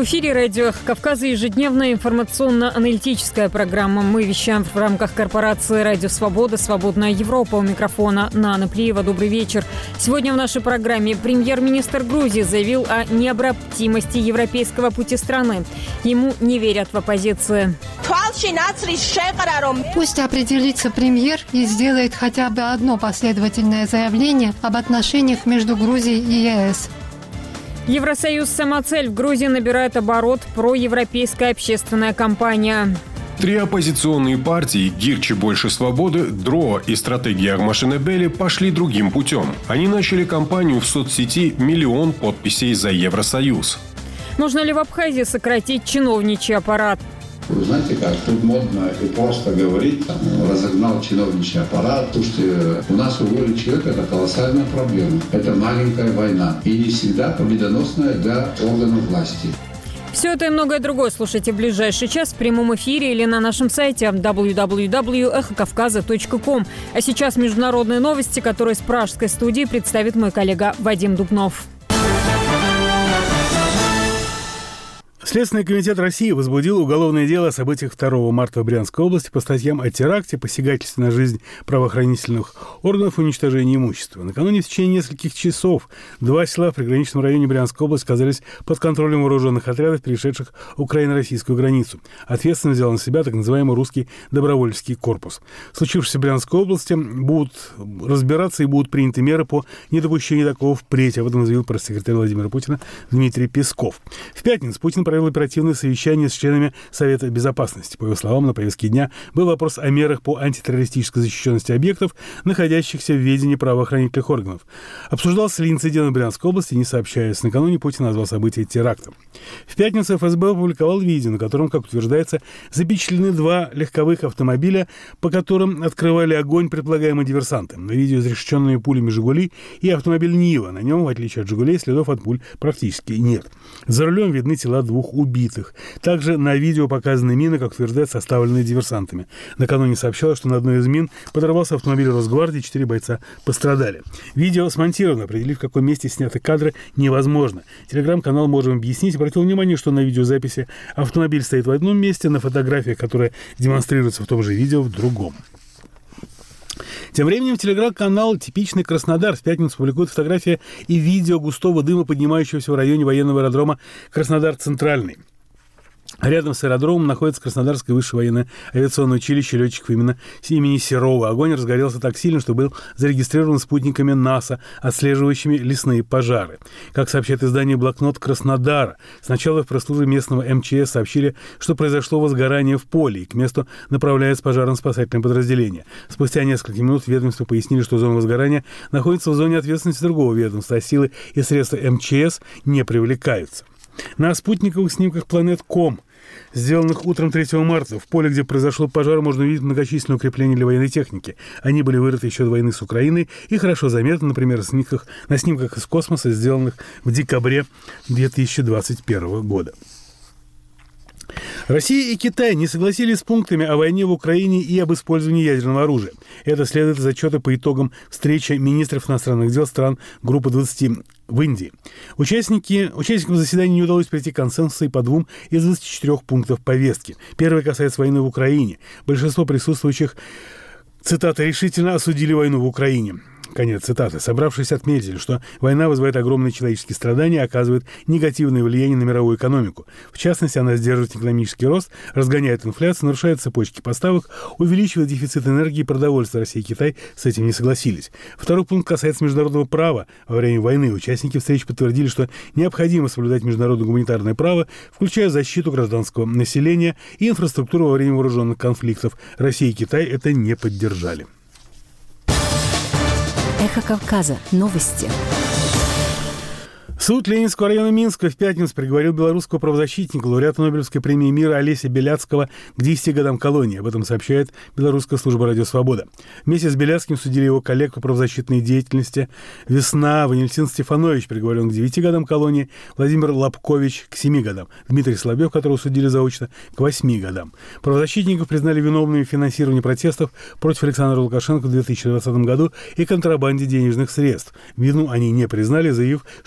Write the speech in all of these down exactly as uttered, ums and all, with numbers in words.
В эфире радио «Эхо Кавказа» ежедневная информационно-аналитическая программа. Мы вещаем в рамках корпорации «Радио Свобода», «Свободная Европа». У микрофона Нана Плиева. Добрый вечер. Сегодня в нашей программе премьер-министр Грузии заявил о необратимости европейского пути страны. Ему не верят в оппозиции. Пусть определится премьер и сделает хотя бы одно последовательное заявление об отношениях между Грузией и ЕС. Евросоюз «Самоцель» в Грузии набирает оборот. Проевропейская общественная кампания. Три оппозиционные партии «Гирчи. Больше свободы», «ДРО» и «Стратегия Армашинебели» пошли другим путем. Они начали кампанию в соцсети «Миллион подписей за Евросоюз». Нужно ли в Абхазии сократить чиновничий аппарат? Вы знаете как, тут модно и просто говорить, там, разогнал чиновничий аппарат. Слушайте, у нас уволить человека – это колоссальная проблема. Это маленькая война. И не всегда победоносная для органов власти. Все это и многое другое слушайте в ближайший час в прямом эфире или на нашем сайте дабл ю дабл ю дабл ю точка эхо кавказа точка ком. А сейчас международные новости, которые с пражской студии представит мой коллега Вадим Дубнов. Следственный комитет России возбудил уголовное дело о событиях второго марта в Брянской области по статьям о теракте, посягательстве на жизнь правоохранительных органов и уничтожении имущества. Накануне в течение нескольких часов два села в приграничном районе Брянской области оказались под контролем вооруженных отрядов, перешедших украино-российскую границу. Ответственность взял на себя так называемый русский добровольческий корпус. Случившееся в Брянской области будут разбираться и будут приняты меры по недопущению такого впредь. Об этом заявил пресс-секретарь Владимира Путина Дмитрий Песков. В пятницу Путин провел оперативное совещание с членами Совета Безопасности. По его словам, на повестке дня был вопрос о мерах по антитеррористической защищенности объектов, находящихся в ведении правоохранительных органов. Обсуждался ли инцидент в Брянской области, не сообщаясь. Накануне Путин назвал событие терактом. В пятницу эф эс бэ опубликовал видео, на котором, как утверждается, запечатлены два легковых автомобиля, по которым открывали огонь предполагаемые диверсанты. На видео изрешеченные пулями «Жигули» и автомобиль «Нива». На нем, в отличие от «Жигулей», следов от пуль практически нет. За рулем видны тела двух убитых. Также на видео показаны мины, как утверждают, составленные диверсантами. Накануне сообщалось, что на одной из мин подорвался автомобиль Росгвардии, четыре бойца пострадали. Видео смонтировано, определив, в каком месте сняты кадры, невозможно. Телеграм-канал «Можем объяснить» обратил внимание, что на видеозаписи автомобиль стоит в одном месте, на фотографиях, которые демонстрируются в том же видео, в другом. Тем временем телеграм-канал «Типичный Краснодар» в пятницу публикует фотографии и видео густого дыма, поднимающегося в районе военного аэродрома Краснодар-Центральный. Рядом с аэродромом находится Краснодарское высшее военное авиационное училище летчиков именно имени Серова. Огонь разгорелся так сильно, что был зарегистрирован спутниками НАСА, отслеживающими лесные пожары. Как сообщает издание «Блокнот Краснодара», сначала в пресс-службе местного эм че эс сообщили, что произошло возгорание в поле, и к месту направляется пожарно-спасательное подразделение. Спустя несколько минут в ведомстве пояснили, что зона возгорания находится в зоне ответственности другого ведомства, а силы и средства эм че эс не привлекаются. На спутниковых снимках Planet точка ком, сделанных утром третьего марта, в поле, где произошел пожар, можно увидеть многочисленные укрепления для военной техники. Они были вырыты еще до войны с Украиной и хорошо заметны, например, на снимках, на снимках из космоса, сделанных в декабре две тысячи двадцать первого года. Россия и Китай не согласились с пунктами о войне в Украине и об использовании ядерного оружия. Это следует из отчета по итогам встречи министров иностранных дел стран группы двадцати в Индии. Участники, участникам заседания не удалось прийти к консенсусу по двум из двадцати четырёх пунктов повестки. Первый касается войны в Украине. Большинство присутствующих, цитата, решительно осудили войну в Украине. Конец цитаты. Собравшись, отметили, что война вызывает огромные человеческие страдания и оказывает негативное влияние на мировую экономику. В частности, она сдерживает экономический рост, разгоняет инфляцию, нарушает цепочки поставок, увеличивает дефицит энергии и продовольствия. Россия и Китай с этим не согласились. Второй пункт касается международного права. Во время войны участники встречи подтвердили, что необходимо соблюдать международное гуманитарное право, включая защиту гражданского населения и инфраструктуру во время вооруженных конфликтов. Россия и Китай это не поддержали. Эхо Кавказа. Новости. Суд Ленинского района Минска в пятницу приговорил белорусского правозащитника, лауреата Нобелевской премии мира Олеся Беляцкого к десяти годам колонии. Об этом сообщает белорусская служба «Радио Свобода». Вместе с Беляцким судили его коллег по правозащитной деятельности. Весна Валентин Стефанович приговорен к девяти годам колонии, Владимир Лобкович к семи годам, Дмитрий Соловьев, которого судили заочно, к восьми годам. Правозащитников признали виновными в финансировании протестов против Александра Лукашенко в две тысячи двадцатом году и контрабанде денежных средств. Вину они не признали, заявив, что их преследуют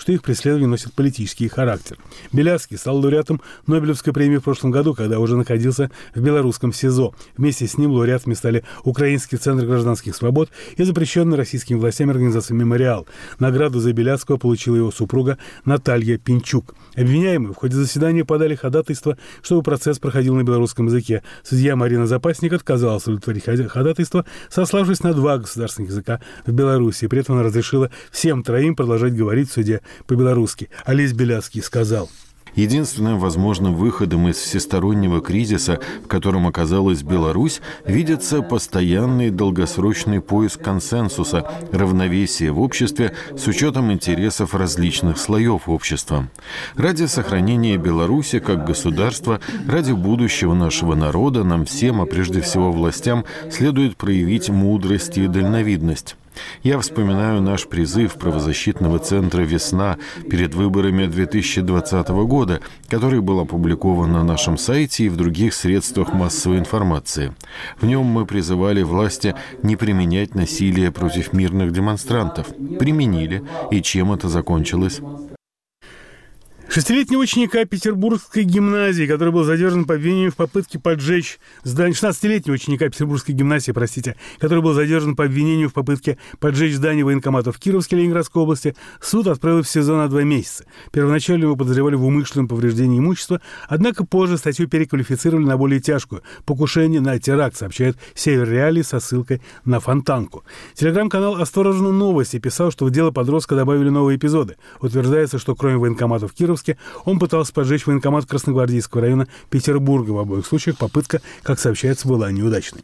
расследования носят политический характер. Белявский стал лауреатом Нобелевской премии в прошлом году, когда уже находился в белорусском СИЗО. Вместе с ним лауреатами стали Украинский центр гражданских свобод и запрещенная российскими властями организация «Мемориал». Награду за Белявского получила его супруга Наталья Пинчук. Обвиняемые в ходе заседания подали ходатайство, чтобы процесс проходил на белорусском языке. Судья Марина Запасник отказалась удовлетворить ходатайство, сославшись на два государственных языка в Беларуси. При этом она разрешила всем троим продолжать говорить в суде по-белорусски. Олесь Белявский сказал: единственным возможным выходом из всестороннего кризиса, в котором оказалась Беларусь, видится постоянный долгосрочный поиск консенсуса, равновесия в обществе с учетом интересов различных слоев общества. Ради сохранения Беларуси как государства, ради будущего нашего народа, нам всем, а прежде всего властям, следует проявить мудрость и дальновидность. Я вспоминаю наш призыв правозащитного центра «Весна» перед выборами две тысячи двадцатого года, который был опубликован на нашем сайте и в других средствах массовой информации. В нем мы призывали власти не применять насилие против мирных демонстрантов. Применили, и чем это закончилось? Шестилетнего ученика Петербургской гимназии, который был задержан по обвинению в попытке поджечь здание... шестнадцатилетнего ученика Петербургской гимназии, простите, который был задержан по обвинению в попытке поджечь здание военкомата в Кировске Ленинградской области, суд отправил в СИЗО на два месяца. Первоначально его подозревали в умышленном повреждении имущества, однако позже статью переквалифицировали на более тяжкую – покушение на теракт, сообщает Север Реалии со ссылкой на Фонтанку. Телеграм-канал «Осторожно, новости» писал, что в дело подростка добавили новые эпизоды. Утверждается, что кроме военкомата в Кировске он пытался поджечь военкомат Красногвардейского района Петербурга. В обоих случаях попытка, как сообщается, была неудачной.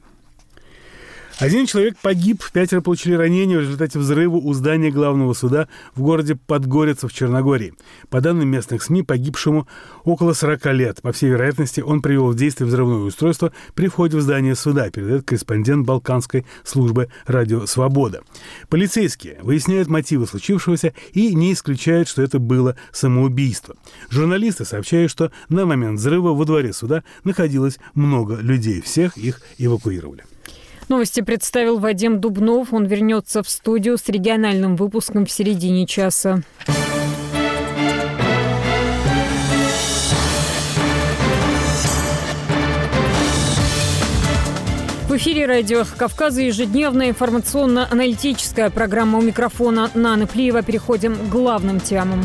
Один человек погиб, пятеро получили ранения в результате взрыва у здания главного суда в городе Подгорица в Черногории. По данным местных СМИ, погибшему около сорока лет. По всей вероятности, он привел в действие взрывное устройство при входе в здание суда, передает корреспондент Балканской службы «Радио Свобода». Полицейские выясняют мотивы случившегося и не исключают, что это было самоубийство. Журналисты сообщают, что на момент взрыва во дворе суда находилось много людей. Всех их эвакуировали. Новости представил Вадим Дубнов. Он вернется в студию с региональным выпуском в середине часа. В эфире радио «Эхо Кавказа» ежедневная информационно-аналитическая программа. У микрофона Нана Плиева. Переходим к главным темам.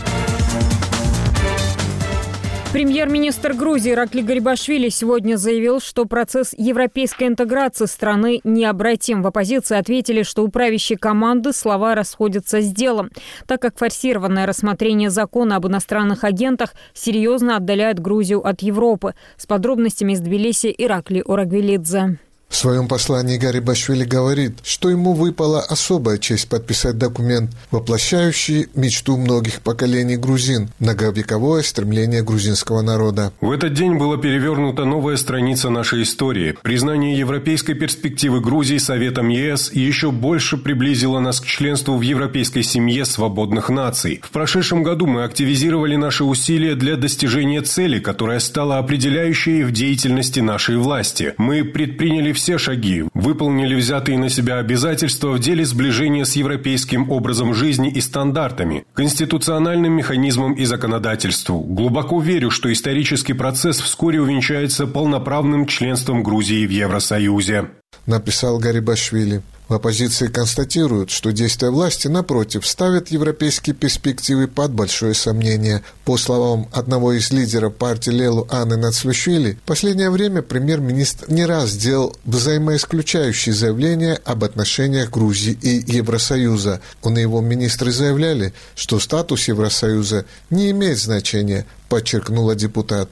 Премьер-министр Грузии Иракли Гарибашвили сегодня заявил, что процесс европейской интеграции страны необратим. В оппозиции ответили, что у правящей команды слова расходятся с делом, так как форсированное рассмотрение закона об иностранных агентах серьезно отдаляет Грузию от Европы. С подробностями из Тбилиси Иракли Орагвелидзе. В своем послании Гарибашвили говорит, что ему выпала особая честь подписать документ, воплощающий мечту многих поколений грузин, многовековое стремление грузинского народа. В этот день была перевернута новая страница нашей истории. Признание европейской перспективы Грузии Советом ЕС еще больше приблизило нас к членству в европейской семье свободных наций. В прошедшем году мы активизировали наши усилия для достижения цели, которая стала определяющей в деятельности нашей власти. Мы предприняли все все шаги, выполнили взятые на себя обязательства в деле сближения с европейским образом жизни и стандартами, конституциональным механизмом и законодательству. Глубоко верю, что исторический процесс вскоре увенчается полноправным членством Грузии в Евросоюзе. Написал Гарибашвили. В оппозиции констатируют, что действия власти, напротив, ставят европейские перспективы под большое сомнение. По словам одного из лидеров партии Лелу Анны Нацлюшвили, в последнее время премьер-министр не раз сделал взаимоисключающие заявления об отношениях Грузии и Евросоюза. Он и его министры заявляли, что статус Евросоюза не имеет значения, подчеркнула депутат.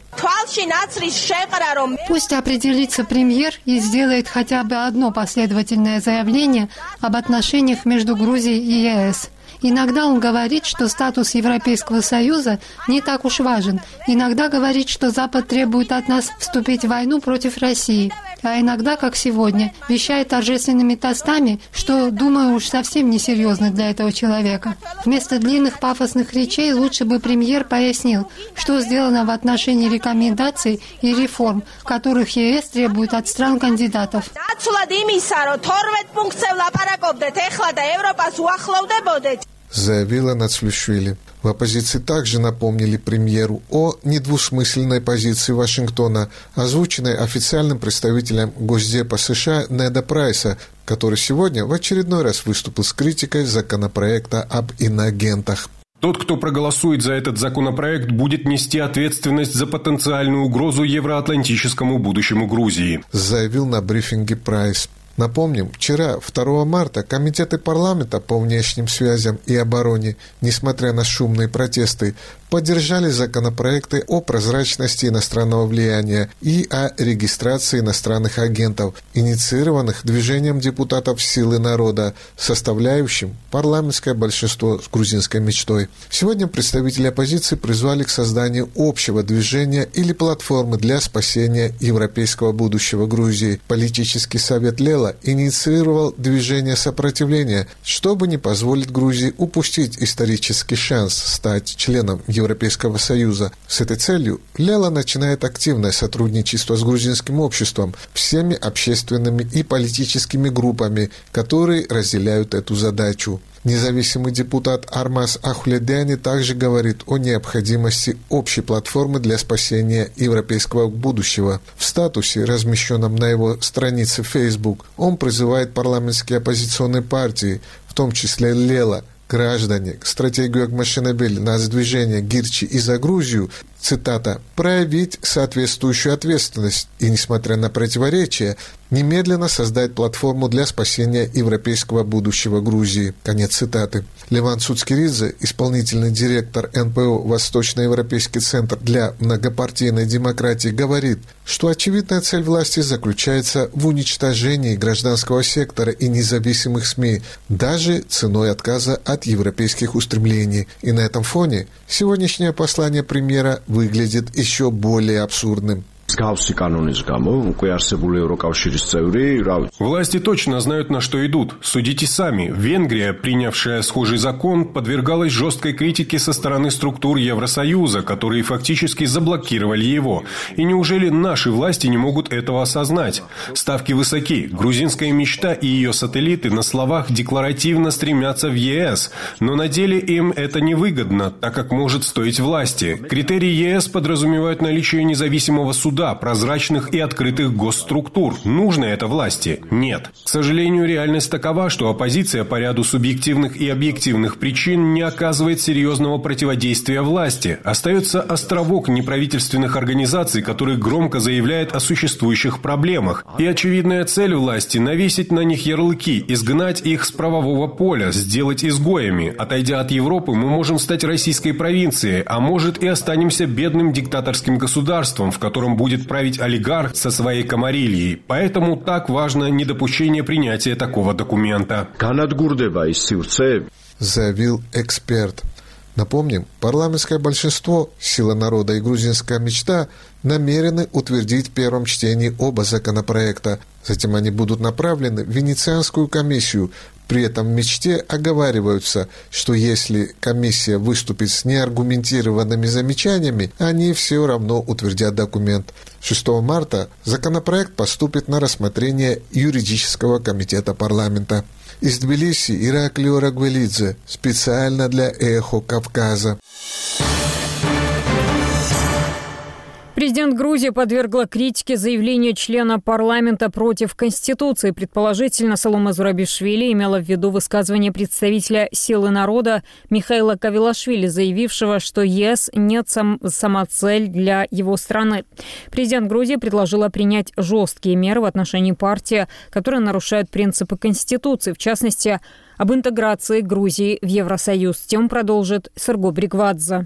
Пусть определится премьер и сделает хотя бы одно последовательное заявление об отношениях между Грузией и ЕС. Иногда он говорит, что статус Европейского Союза не так уж важен. Иногда говорит, что Запад требует от нас вступить в войну против России. А иногда, как сегодня, вещает торжественными тостами, что, думаю, уж совсем несерьезно для этого человека. Вместо длинных пафосных речей лучше бы премьер пояснил, что сделано в отношении рекомендаций и реформ, которых ЕС требует от стран-кандидатов. заявила Нацлюшвили. В оппозиции также напомнили премьеру о недвусмысленной позиции Вашингтона, озвученной официальным представителем Госдепа США Неда Прайса, который сегодня в очередной раз выступил с критикой законопроекта об иноагентах. Тот, кто проголосует за этот законопроект, будет нести ответственность за потенциальную угрозу евроатлантическому будущему Грузии, заявил на брифинге Прайс. Напомним, вчера, второго марта, комитеты парламента по внешним связям и обороне, несмотря на шумные протесты, поддержали законопроекты о прозрачности иностранного влияния и о регистрации иностранных агентов, инициированных движением депутатов «Силы народа», составляющим парламентское большинство с грузинской мечтой. Сегодня представители оппозиции призвали к созданию общего движения или платформы для спасения европейского будущего Грузии. Политический совет Лела инициировал движение сопротивления, чтобы не позволить Грузии упустить исторический шанс стать членом Европейского Союза. С этой целью Лела начинает активное сотрудничество с грузинским обществом, всеми общественными и политическими группами, которые разделяют эту задачу. Независимый депутат Армаз Ахуледяни также говорит о необходимости общей платформы для спасения европейского будущего. В статусе, размещенном на его странице Facebook, он призывает парламентские оппозиционные партии, в том числе Лела, граждане, стратегию Акмашинабели, нацдвижение Гирчи и за Грузию, цитата, проявить соответствующую ответственность и, несмотря на противоречия, немедленно создать платформу для спасения европейского будущего Грузии. Конец цитаты. Леван Цуцкиридзе, исполнительный директор эн пэ о Восточноевропейский центр для многопартийной демократии, говорит, что очевидная цель власти заключается в уничтожении гражданского сектора и независимых СМИ, даже ценой отказа от европейских устремлений. И на этом фоне сегодняшнее послание премьера выглядит еще более абсурдным. Власти точно знают, на что идут. Судите сами. Венгрия, принявшая схожий закон, подвергалась жесткой критике со стороны структур Евросоюза, которые фактически заблокировали его. И неужели наши власти не могут этого осознать? Ставки высоки. Грузинская мечта и ее сателлиты на словах декларативно стремятся в е эс, но на деле им это невыгодно, так как может стоить власти. Критерии е эс подразумевают наличие независимого суда, прозрачных и открытых госструктур. Нужно это власти? Нет. К сожалению, реальность такова, что оппозиция по ряду субъективных и объективных причин не оказывает серьезного противодействия власти. Остается островок неправительственных организаций, который громко заявляет о существующих проблемах. И очевидная цель власти – навесить на них ярлыки, изгнать их с правового поля, сделать изгоями. Отойдя от Европы, мы можем стать российской провинцией, а может и останемся бедным диктаторским государством, в котором будет править олигарх со своей комарильей. Поэтому так важно недопущение принятия такого документа. Заявил эксперт. Напомним, парламентское большинство, «Сила народа» и «Грузинская мечта» намерены утвердить в первом чтении оба законопроекта. Затем они будут направлены в Венецианскую комиссию. При этом в «Мечте» оговариваются, что если комиссия выступит с неаргументированными замечаниями, они все равно утвердят документ. шестого марта законопроект поступит на рассмотрение юридического комитета парламента. Из Тбилиси Ираклио Рагвелидзе, специально для «Эхо Кавказа». Президент Грузии подвергла критике заявление члена парламента против Конституции. Предположительно, Саломе Зурабишвили имела в виду высказывание представителя «Силы народа» Михаила Кавилашвили, заявившего, что е эс нет сам, самоцель для его страны. Президент Грузии предложила принять жесткие меры в отношении партии, которые нарушают принципы Конституции, в частности, об интеграции Грузии в Евросоюз. Тему продолжит Серго Бригвадзе.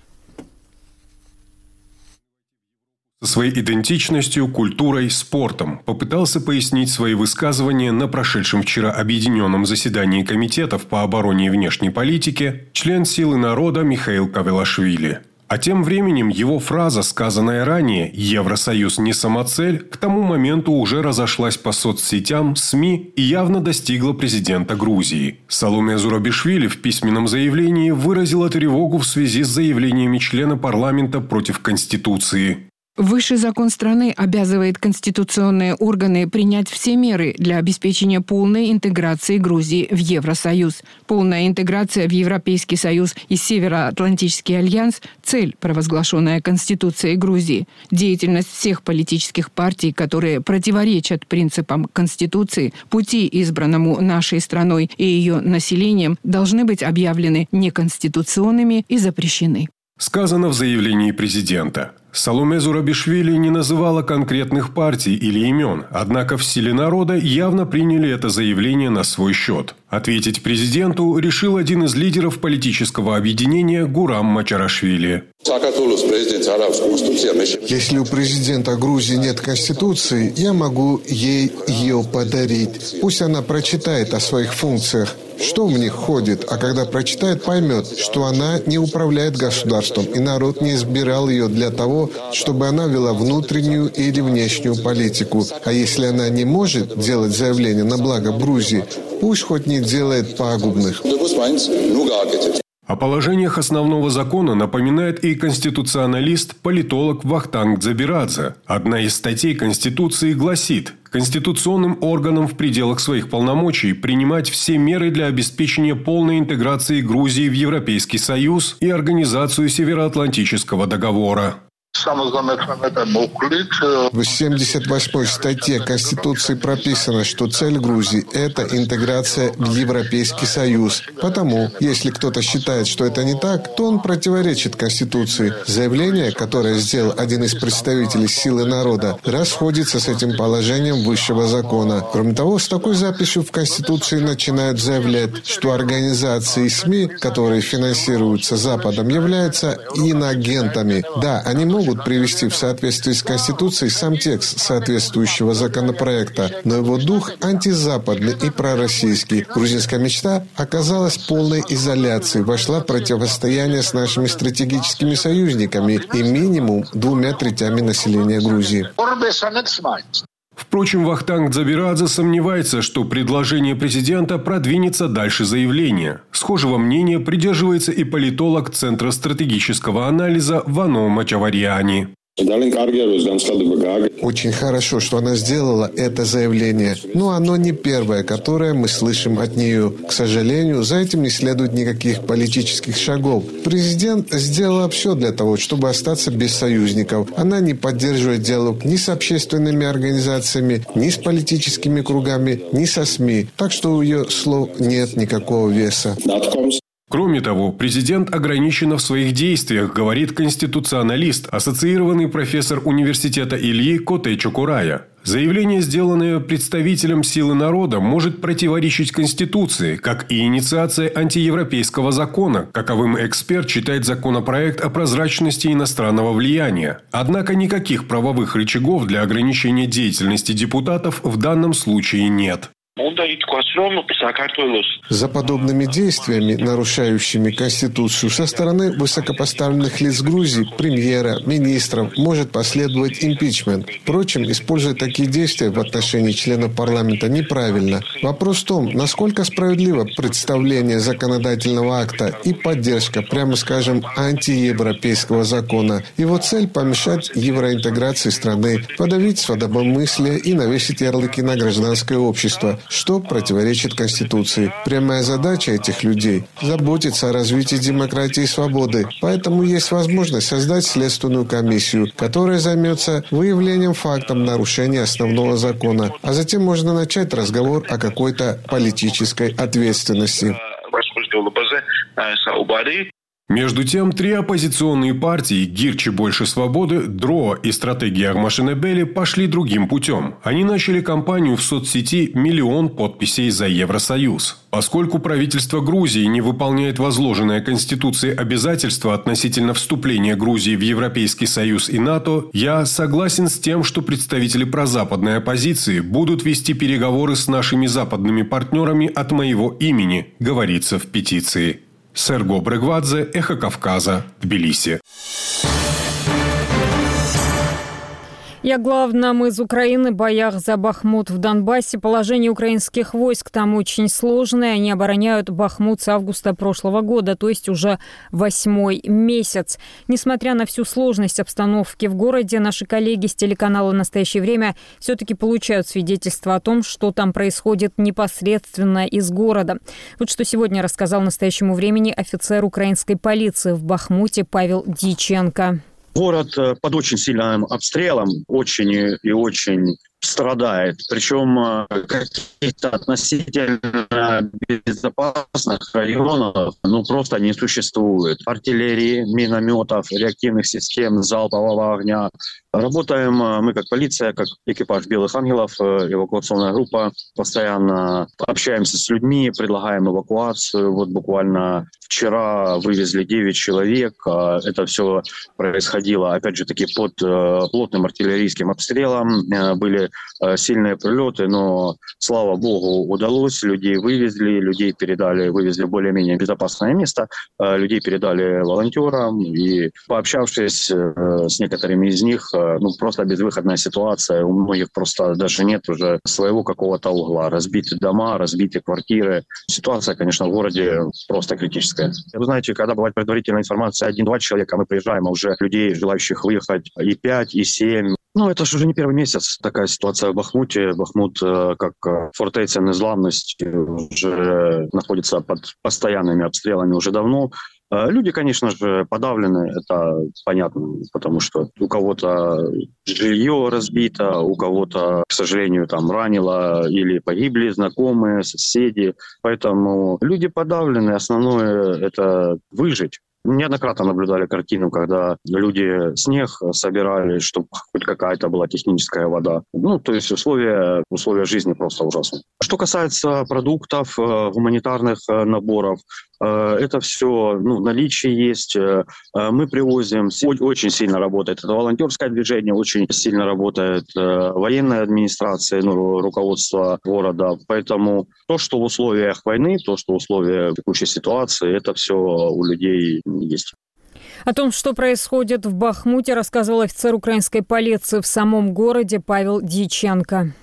Со своей идентичностью, культурой, спортом попытался пояснить свои высказывания на прошедшем вчера объединенном заседании комитетов по обороне и внешней политике член «Силы народа» Михаил Кавилашвили. А тем временем его фраза, сказанная ранее «Евросоюз не самоцель», к тому моменту уже разошлась по соцсетям, СМИ и явно достигла президента Грузии. Саломе Зурабишвили в письменном заявлении выразила тревогу в связи с заявлениями члена парламента против Конституции. Высший закон страны обязывает конституционные органы принять все меры для обеспечения полной интеграции Грузии в Евросоюз. Полная интеграция в Европейский Союз и Североатлантический альянс – цель, провозглашенная Конституцией Грузии. Деятельность всех политических партий, которые противоречат принципам Конституции, пути, избранному нашей страной и ее населением, должны быть объявлены неконституционными и запрещены. Сказано в заявлении президента. Саломе Зурабишвили не называла конкретных партий или имен, однако в «Силе народа» явно приняли это заявление на свой счет. Ответить президенту решил один из лидеров политического объединения Гурам Мачарашвили. Если у президента Грузии нет конституции, я могу ей ее подарить. Пусть она прочитает о своих функциях, что в них входит, а когда прочитает, поймет, что она не управляет государством, и народ не избирал ее для того, чтобы она вела внутреннюю или внешнюю политику. А если она не может делать заявления на благо Грузии, пусть хоть не делает пагубных. О положениях основного закона напоминает и конституционалист, политолог Вахтанг Дзабирадзе. Одна из статей Конституции гласит: конституционным органам в пределах своих полномочий принимать все меры для обеспечения полной интеграции Грузии в Европейский Союз и Организацию Североатлантического договора. В семьдесят восьмой статье Конституции прописано, что цель Грузии – это интеграция в Европейский Союз. Потому, если кто-то считает, что это не так, то он противоречит Конституции. Заявление, которое сделал один из представителей «Силы народа», расходится с этим положением высшего закона. Кроме того, с такой записью в Конституции начинают заявлять, что организации и СМИ, которые финансируются Западом, являются иноагентами. Да, они могут могут привести в соответствии с Конституцией сам текст соответствующего законопроекта, но его дух антизападный и пророссийский. Грузинская мечта оказалась в полной изоляции, вошла в противостояние с нашими стратегическими союзниками и минимум двумя третями населения Грузии. Впрочем, Вахтанг Дзабирадзе сомневается, что предложение президента продвинется дальше заявления. Схожего мнения придерживается и политолог Центра стратегического анализа Вано Мачаварьяни. Очень хорошо, что она сделала это заявление. Но оно не первое, которое мы слышим от нее. К сожалению, за этим не следует никаких политических шагов. Президент сделала все для того, чтобы остаться без союзников. Она не поддерживает диалог ни с общественными организациями, ни с политическими кругами, ни со СМИ. Так что у ее слов нет никакого веса. Кроме того, президент ограниченно в своих действиях, говорит конституционалист, ассоциированный профессор университета Ильи Коте Чокурая. Заявление, сделанное представителем «Силы народа», может противоречить Конституции, как и инициация антиевропейского закона, каковым эксперт считает законопроект о прозрачности иностранного влияния. Однако никаких правовых рычагов для ограничения деятельности депутатов в данном случае нет. За подобными действиями, нарушающими Конституцию, со стороны высокопоставленных лиц Грузии, премьера, министров, может последовать импичмент. Впрочем, использовать такие действия в отношении членов парламента неправильно. Вопрос в том, насколько справедливо представление законодательного акта и поддержка, прямо скажем, антиевропейского закона. Его цель – помешать евроинтеграции страны, подавить свободомыслие и навесить ярлыки на гражданское общество, что противоречит Конституции. Прямая задача этих людей – заботиться о развитии демократии и свободы. Поэтому есть возможность создать следственную комиссию, которая займется выявлением фактов нарушения основного закона. А затем можно начать разговор о какой-то политической ответственности. Между тем, три оппозиционные партии «Гирчи больше свободы», «ДРО» и «Стратегия Армашинебели» пошли другим путем. Они начали кампанию в соцсети «Миллион подписей за Евросоюз». Поскольку правительство Грузии не выполняет возложенное Конституцией обязательства относительно вступления Грузии в Европейский Союз и НАТО, я согласен с тем, что представители прозападной оппозиции будут вести переговоры с нашими западными партнерами от моего имени, говорится в петиции. Серго Брегвадзе, Эхо Кавказа, Тбилиси. И о главном из Украины, боях за Бахмут в Донбассе. Положение украинских войск там очень сложное. Они обороняют Бахмут с августа прошлого года, то есть уже восьмой месяц. Несмотря на всю сложность обстановки в городе, наши коллеги с телеканала «Настоящее время» все-таки получают свидетельства о том, что там происходит непосредственно из города. Вот что сегодня рассказал «Настоящему времени» офицер украинской полиции в Бахмуте Павел Дьяченко. Город под очень сильным обстрелом, очень и очень страдает. Причем каких-то относительно безопасных районов ну, просто не существует. Артиллерии, минометов, реактивных систем залпового огня. Работаем мы как полиция, как экипаж «Белых ангелов», эвакуационная группа. Постоянно общаемся с людьми, предлагаем эвакуацию. Вот буквально вчера вывезли девять человек. Это все происходило, опять же таки, под плотным артиллерийским обстрелом. Были сильные прилеты, но, слава богу, удалось. Людей вывезли, людей передали, вывезли в более-менее безопасное место. Людей передали волонтерам. И пообщавшись с некоторыми из них, ну, просто безвыходная ситуация. У многих просто даже нет уже своего какого-то угла. Разбиты дома, разбиты квартиры. Ситуация, конечно, в городе просто критическая. Вы знаете, когда бывает предварительная информация один-два человека, мы приезжаем, а уже людей, желающих выехать, и пять, и семь. Ну, это же уже не первый месяц такая ситуация в Бахмуте. Бахмут, как фортеця незламности, уже находится под постоянными обстрелами уже давно. Люди, конечно же, подавлены, это понятно, потому что у кого-то жилье разбито, у кого-то, к сожалению, там ранило или погибли знакомые, соседи. Поэтому люди подавлены, основное – это выжить. Неоднократно наблюдали картину, когда люди снег собирали, чтобы хоть какая-то была техническая вода. Ну, то есть условия, условия жизни просто ужасные. Что касается продуктов, гуманитарных наборов, это все ну, в наличии есть. Мы привозим, очень сильно работает это волонтерское движение, очень сильно работает военная администрация, ну, руководство города. Поэтому то, что в условиях войны, то, что в условиях текущей ситуации, это все у людей есть. О том, что происходит в Бахмуте, рассказывал офицер украинской полиции в самом городе Павел Дьяченко.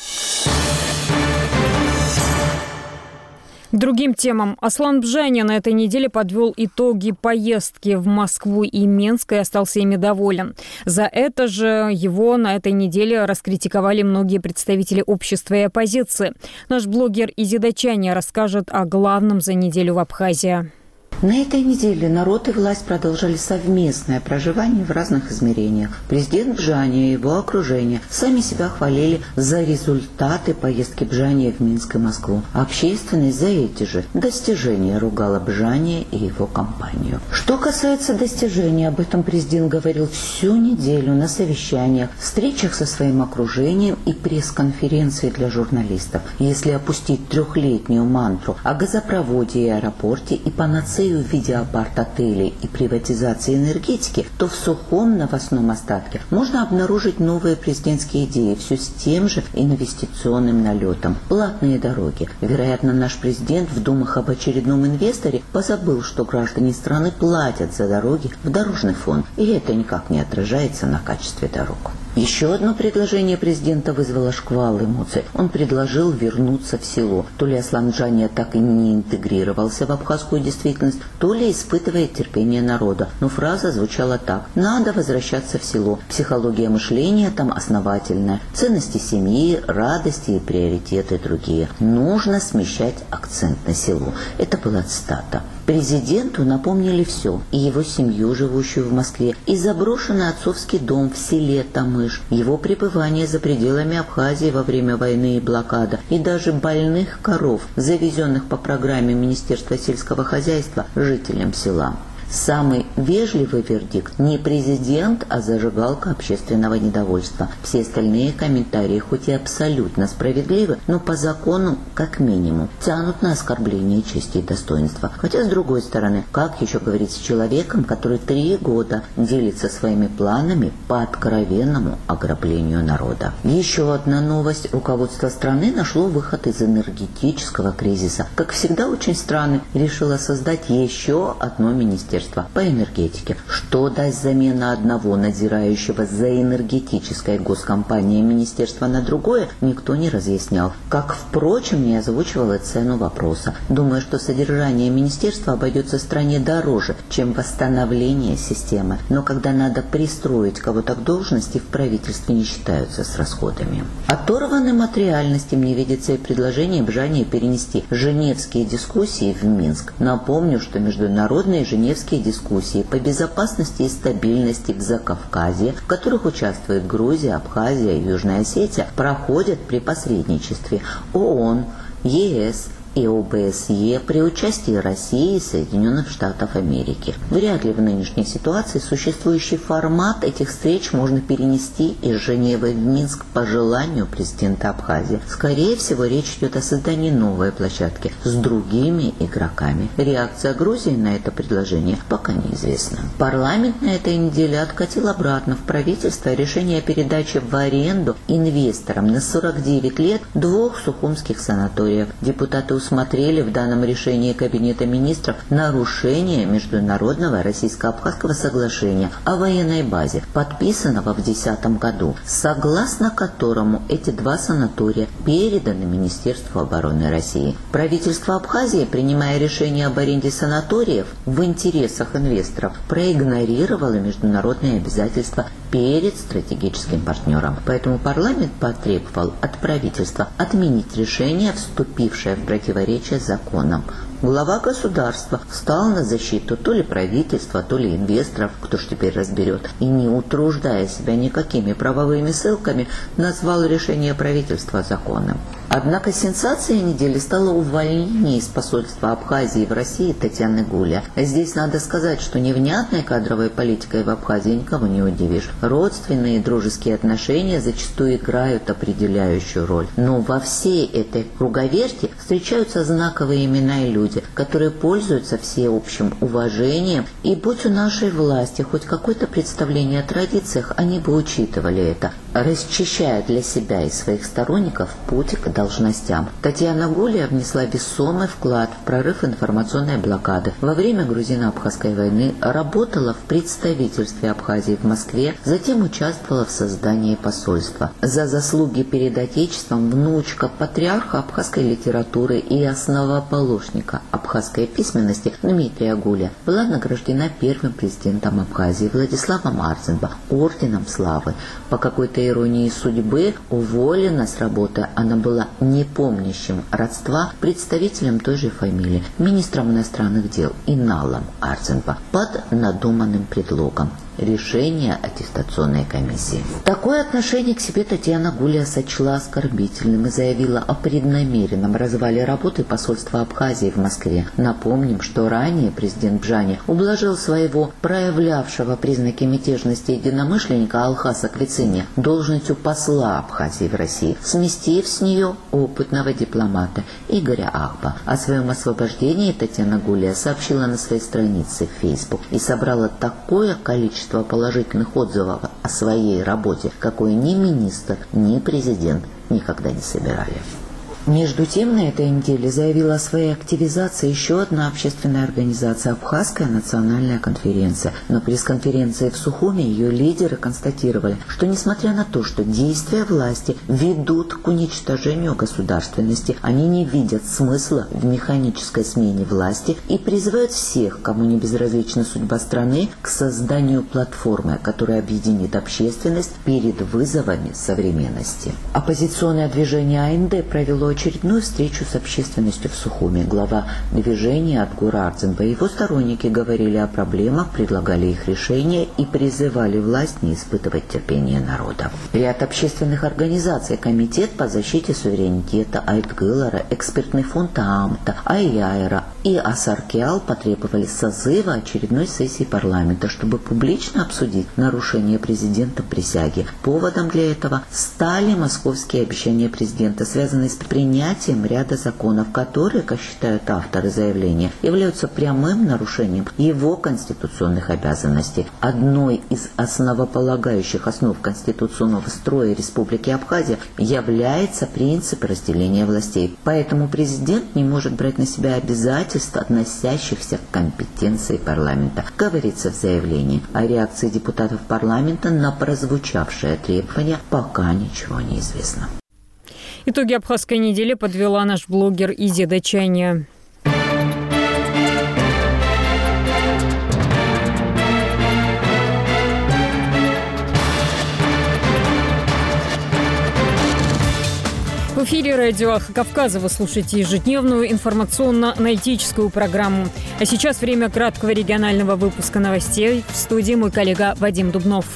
К другим темам. Аслан Бжаня на этой неделе подвел итоги поездки в Москву и Минск и остался ими доволен. За это же его на этой неделе раскритиковали многие представители общества и оппозиции. Наш блогер Изида Чаня расскажет о главном за неделю в Абхазии. На этой неделе народ и власть продолжали совместное проживание в разных измерениях. Президент Бжаня и его окружение сами себя хвалили за результаты поездки Бжаня в Минск и Москву. Общественность за эти же достижения ругала Бжаня и его компанию. Что касается достижений, об этом президент говорил всю неделю на совещаниях, встречах со своим окружением и пресс-конференции для журналистов. Если опустить трехлетнюю мантру о газопроводе и аэропорте и панацею в виде апарт-отелей и приватизации энергетики, то в сухом новостном остатке можно обнаружить новые президентские идеи, все с тем же инвестиционным налетом. Платные дороги. Вероятно, наш президент в думах об очередном инвесторе позабыл, что граждане страны платят за дороги в дорожный фонд, и это никак не отражается на качестве дорог. Еще одно предложение президента вызвало шквал эмоций. Он предложил вернуться в село. То ли Аслан Бжаня так и не интегрировался в абхазскую действительность, то ли испытывает терпение народа. Но фраза звучала так: надо возвращаться в село. Психология мышления там основательная. Ценности семьи, радости и приоритеты другие. Нужно смещать акцент на село. Это была цитата. Президенту напомнили все. И его семью, живущую в Москве, и заброшенный отцовский дом в селе Тамыш, его пребывание за пределами Абхазии во время войны и блокады, и даже больных коров, завезенных по программе Министерства сельского хозяйства жителям села. Самый вежливый вердикт – не президент, а зажигалка общественного недовольства. Все остальные комментарии, хоть и абсолютно справедливы, но по закону, как минимум, тянут на оскорбление чести и достоинства. Хотя, с другой стороны, как еще говорить с человеком, который три года делится своими планами по откровенному ограблению народа? Еще одна новость. Руководство страны нашло выход из энергетического кризиса. Как всегда, очень странно, решило создать еще одно министерство министерства по энергетике. Что даст замена одного надзирающего за энергетической госкомпанией министерства на другое, никто не разъяснял. Как, впрочем, не озвучивал и цену вопроса. Думаю, что содержание министерства обойдется стране дороже, чем восстановление системы. Но когда надо пристроить кого-то к должности, в правительстве не считаются с расходами. Оторванным от реальности мне видится и предложение Бжания перенести женевские дискуссии в Минск. Напомню, что международные женевские дискуссии по безопасности и стабильности в Закавказье, в которых участвуют Грузия, Абхазия и Южная Осетия, проходят при посредничестве ООН, ЕС и ОБСЕ при участии России и Соединенных Штатов Америки. Вряд ли в нынешней ситуации существующий формат этих встреч можно перенести из Женевы в Минск по желанию президента Абхазии. Скорее всего, речь идет о создании новой площадки с другими игроками. Реакция Грузии на это предложение пока неизвестна. Парламент на этой неделе откатил обратно в правительство решение о передаче в аренду инвесторам на сорок девять лет двух сухумских санаториев. Депутаты усмотрели в данном решении Кабинета министров нарушение международного российско-абхазского соглашения о военной базе, подписанного в две тысячи десятом году, согласно которому эти два санатория переданы Министерству обороны России. Правительство Абхазии, принимая решение об аренде санаториев в интересах инвесторов, проигнорировало международные обязательства перед стратегическим партнером. Поэтому парламент потребовал от правительства отменить решение, вступившее в противоречие с законом. Глава государства встал на защиту то ли правительства, то ли инвесторов, кто ж теперь разберет, и, не утруждая себя никакими правовыми ссылками, назвал решение правительства законным. Однако сенсацией недели стало увольнение из посольства Абхазии в России Татьяны Гуля. Здесь надо сказать, что невнятной кадровой политикой в Абхазии никого не удивишь. Родственные и дружеские отношения зачастую играют определяющую роль. Но во всей этой круговерти встречаются знаковые имена и люди, которые пользуются всеобщим уважением, и будь у нашей власти хоть какое-то представление о традициях, они бы учитывали это, расчищая для себя и своих сторонников путь к должностям. Татьяна Гуля внесла весомый вклад в прорыв информационной блокады. Во время грузино-абхазской войны работала в представительстве Абхазии в Москве, затем участвовала в создании посольства. За заслуги перед Отечеством внучка патриарха абхазской литературы и основоположника абхазской письменности Дмитрия Гуля была награждена первым президентом Абхазии Владиславом Арзенбо орденом славы. По какой-то иронии судьбы уволена с работы она была не помнящим родства представителем той же фамилии, министром иностранных дел Иналом Арзенбо, под надуманным предлогом решение аттестационной комиссии. Такое отношение к себе Татьяна Гуля сочла оскорбительным и заявила о преднамеренном развале работы посольства Абхазии в Москве. Напомним, что ранее президент Бжания ублажил своего проявлявшего признаки мятежности единомышленника Алхаса Квицыня должностью посла Абхазии в России, сместив с нее опытного дипломата Игоря Ахба. О своем освобождении Татьяна Гуля сообщила на своей странице в Facebook и собрала такое количество положительных отзывов о своей работе, какой ни министр, ни президент никогда не собирали. Между тем, на этой неделе заявила о своей активизации еще одна общественная организация — Абхазская национальная конференция. На пресс-конференции в Сухуми ее лидеры констатировали, что несмотря на то, что действия власти ведут к уничтожению государственности, они не видят смысла в механической смене власти и призывают всех, кому не безразлична судьба страны, к созданию платформы, которая объединит общественность перед вызовами современности. Оппозиционное движение АНД провело очередную встречу с общественностью в Сухуми. Глава движения Адгур Арзенбо и его сторонники говорили о проблемах, предлагали их решения и призывали власть не испытывать терпение народа. Ряд общественных организаций, Комитет по защите суверенитета Айтгылара, Экспертный фонд ААМТа, Айяйра и Асаркиал потребовали созыва очередной сессии парламента, чтобы публично обсудить нарушение президента присяги. Поводом для этого стали московские обещания президента, связанные с принятием принятием ряда законов, которые, как считают авторы заявления, являются прямым нарушением его конституционных обязанностей. Одной из основополагающих основ конституционного строя Республики Абхазия является принцип разделения властей. Поэтому президент не может брать на себя обязательств, относящихся к компетенции парламента. Говорится в заявлении о реакции депутатов парламента на прозвучавшее требование, пока ничего не известно. Итоги абхазской недели подвела наш блогер Изида Чайня. В эфире радио «Эхо Кавказа» вы слушаете ежедневную информационно-аналитическую программу. А сейчас время краткого регионального выпуска новостей. В студии мой коллега Вадим Дубнов.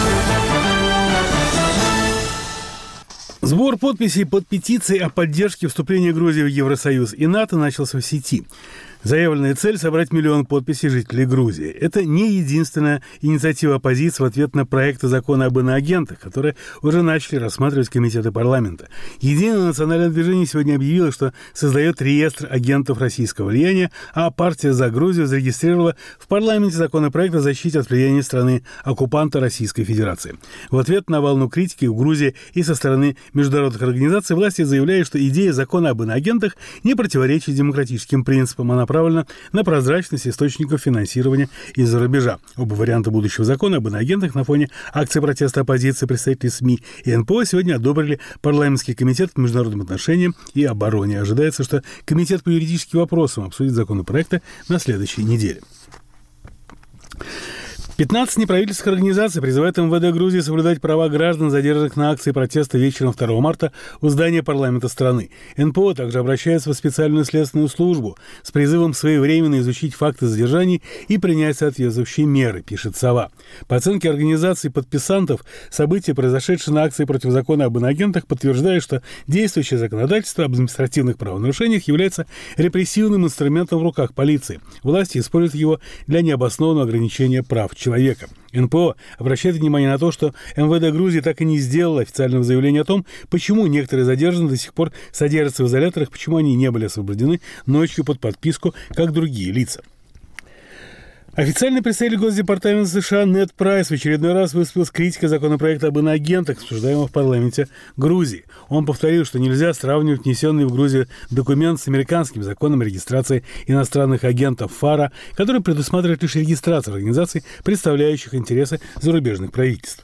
Сбор подписей под петицией о поддержке вступления Грузии в Евросоюз и НАТО начался в сети. Заявленная цель – собрать миллион подписей жителей Грузии. Это не единственная инициатива оппозиции в ответ на проекты закона об иноагентах, которые уже начали рассматривать комитеты парламента. Единое национальное движение сегодня объявило, что создает реестр агентов российского влияния, а партия «За Грузию» зарегистрировала в парламенте законопроект о защите от влияния страны-оккупанта Российской Федерации. В ответ на волну критики в Грузии и со стороны международных организаций власти заявляют, что идея закона об иноагентах не противоречит демократическим принципам, она направлена на прозрачность источников финансирования из-за рубежа. Оба варианта будущего закона об иноагентах на фоне акции протеста оппозиции, представителей СМИ и эн пэ о сегодня одобрили парламентский комитет по международным отношениям и обороне. Ожидается, что комитет по юридическим вопросам обсудит законопроекты на следующей неделе. пятнадцать неправительственных организаций призывают эм вэ дэ Грузии соблюдать права граждан, задержанных на акции протеста вечером второго марта у здания парламента страны. эн пэ о также обращается в специальную следственную службу с призывом своевременно изучить факты задержаний и принять соответствующие меры, пишет «Сова». По оценке организаций подписантов, события, произошедшие на акции против закона об иноагентах, подтверждают, что действующее законодательство об административных правонарушениях является репрессивным инструментом в руках полиции. Власти используют его для необоснованного ограничения прав человека. эн пэ о обращает внимание на то, что эм вэ дэ Грузии так и не сделало официального заявления о том, почему некоторые задержанные до сих пор содержатся в изоляторах, почему они не были освобождены ночью под подписку, как другие лица. Официальный представитель Госдепартамента США Нед Прайс в очередной раз выступил с критикой законопроекта об иноагентах, обсуждаемого в парламенте Грузии. Он повторил, что нельзя сравнивать внесенный в Грузию документ с американским законом о регистрации иностранных агентов ФАРА, который предусматривает лишь регистрацию организаций, представляющих интересы зарубежных правительств.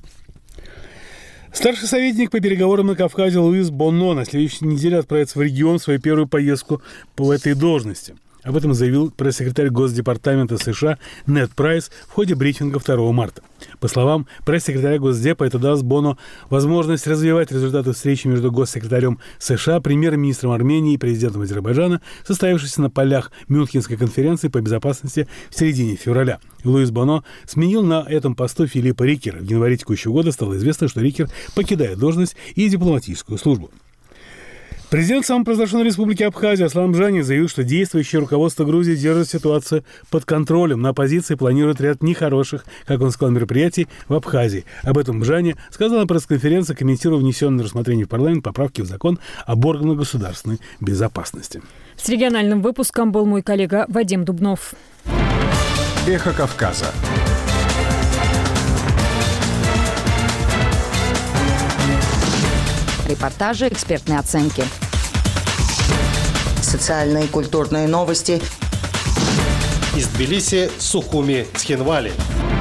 Старший советник по переговорам на Кавказе Луис Боно на следующей неделе отправится в регион в свою первую поездку по этой должности. Об этом заявил пресс-секретарь Госдепартамента США Нед Прайс в ходе брифинга второго марта. По словам пресс-секретаря Госдепа, это даст Боно возможность развивать результаты встречи между госсекретарем США, премьер-министром Армении и президентом Азербайджана, состоявшейся на полях Мюнхенской конференции по безопасности в середине февраля. Луис Боно сменил на этом посту Филиппа Рикера. В январе текущего года стало известно, что Рикер покидает должность и дипломатическую службу. Президент самопровозглашенной республики Абхазия Аслан Бжани заявил, что действующее руководство Грузии держит ситуацию под контролем. На оппозиции планирует ряд нехороших, как он сказал, мероприятий в Абхазии. Об этом Бжани сказал на пресс-конференции, комментируя внесенные на рассмотрение в парламент поправки в закон об органах государственной безопасности. С региональным выпуском был мой коллега Вадим Дубнов. Эхо Кавказа. Репортажи, экспертные оценки. Социальные и культурные новости. Из Тбилиси, Сухуми, Цхинвали.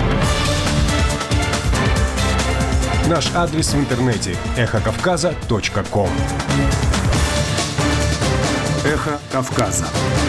Наш адрес в интернете – эхо кавказа точка ком. Эхо Кавказа.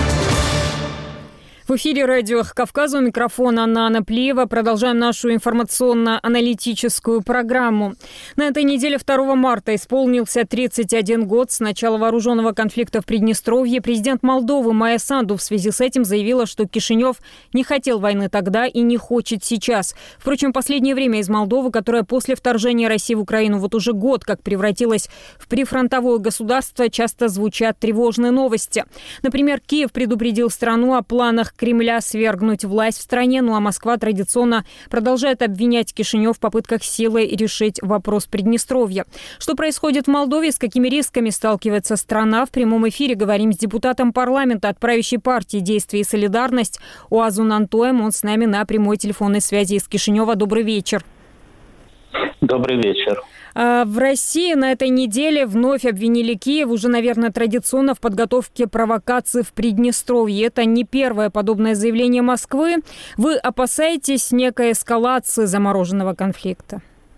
В эфире радио «Эхо Кавказа», у микрофона Анна Плиева. Продолжаем нашу информационно-аналитическую программу. На этой неделе второго марта исполнился тридцать один год с начала вооруженного конфликта в Приднестровье. Президент Молдовы Майя Санду в связи с этим заявила, что Кишинев не хотел войны тогда и не хочет сейчас. Впрочем, в последнее время из Молдовы, которая после вторжения России в Украину вот уже год как превратилась в прифронтовое государство, часто звучат тревожные новости. Например, Киев предупредил страну о планах попытках Кремля свергнуть власть в стране. Ну а Москва традиционно продолжает обвинять Кишинев в попытках силой решить вопрос Приднестровья. Что происходит в Молдове, с какими рисками сталкивается страна? В прямом эфире говорим с депутатом парламента от правящей партии «Действие и солидарность» Уазун Антоем. Он с нами на прямой телефонной связи из Кишинева. Добрый вечер. Добрый вечер. В России на этой неделе вновь обвинили Киев, уже, наверное, традиционно в подготовке провокации в Приднестровье. Это не первое подобное заявление Москвы. Вы опасаетесь некой эскалации замороженного конфликта?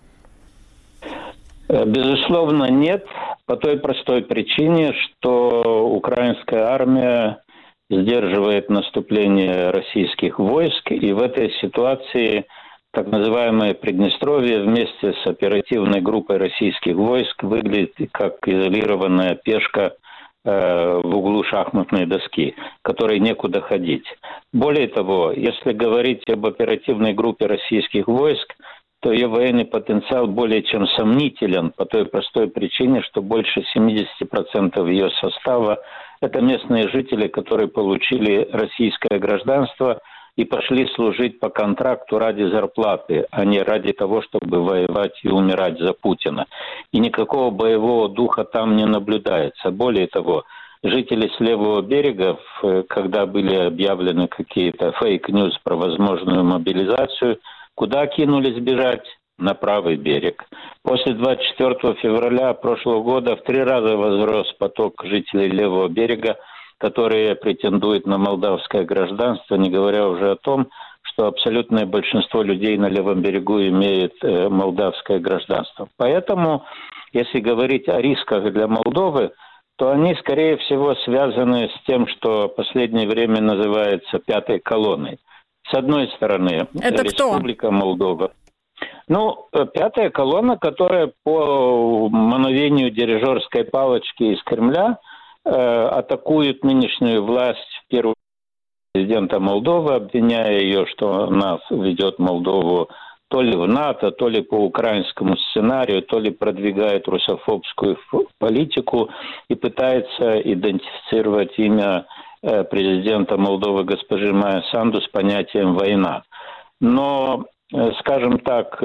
Безусловно, нет. По той простой причине, что украинская армия сдерживает наступление российских войск. И в этой ситуации так называемое Приднестровье вместе с оперативной группой российских войск выглядит как изолированная пешка э, в углу шахматной доски, которой некуда ходить. Более того, если говорить об оперативной группе российских войск, то ее военный потенциал более чем сомнителен по той простой причине, что больше семьдесят процентов ее состава – это местные жители, которые получили российское гражданство и пошли служить по контракту ради зарплаты, а не ради того, чтобы воевать и умирать за Путина. И никакого боевого духа там не наблюдается. Более того, жители с левого берега, когда были объявлены какие-то фейк-ньюс про возможную мобилизацию, куда кинулись бежать? На правый берег. После двадцать четвёртого февраля прошлого года в три раза возрос поток жителей левого берега, которые претендуют на молдавское гражданство, не говоря уже о том, что абсолютное большинство людей на левом берегу имеет э, молдавское гражданство. Поэтому, если говорить о рисках для Молдовы, то они, скорее всего, связаны с тем, что в последнее время называется пятой колонной. С одной стороны, это Республика кто? Молдова. Ну, пятая колонна, которая по мановению дирижерской палочки из Кремля э, атакует нынешнюю власть, в первую очередь президента Молдовы, обвиняя ее, что она ведет Молдову то ли в НАТО, то ли по украинскому сценарию, то ли продвигает русофобскую политику и пытается идентифицировать имя э, президента Молдовы госпожи Майя Санду с понятием «война». Но скажем так,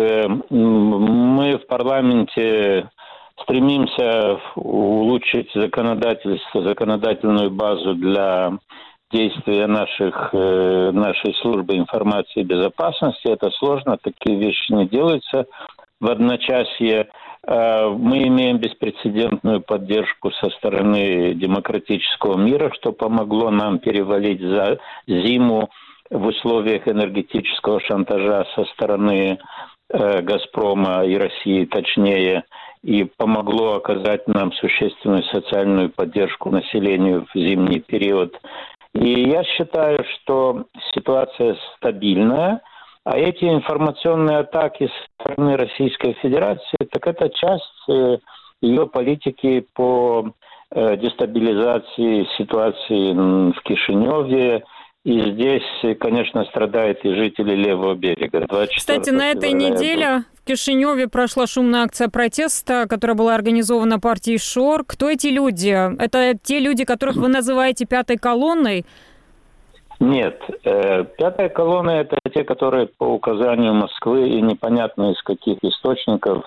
мы в парламенте стремимся улучшить законодательство, законодательную базу для действия наших, нашей службы информации и безопасности. Это сложно, такие вещи не делаются в одночасье. Мы имеем беспрецедентную поддержку со стороны демократического мира, что помогло нам перевалить за зиму в условиях энергетического шантажа со стороны э, «Газпрома» и России, точнее, и помогло оказать нам существенную социальную поддержку населению в зимний период. И я считаю, что ситуация стабильная, а эти информационные атаки со стороны Российской Федерации, так это часть э, ее политики по э, дестабилизации ситуации в Кишиневе. И здесь, конечно, страдают и жители левого берега. Кстати, на этой неделе в Кишиневе прошла шумная акция протеста, которая была организована партией ШОР. Кто эти люди? Это те люди, которых вы называете пятой колонной? Нет. Пятая колонна – это те, которые по указанию Москвы и непонятно из каких источников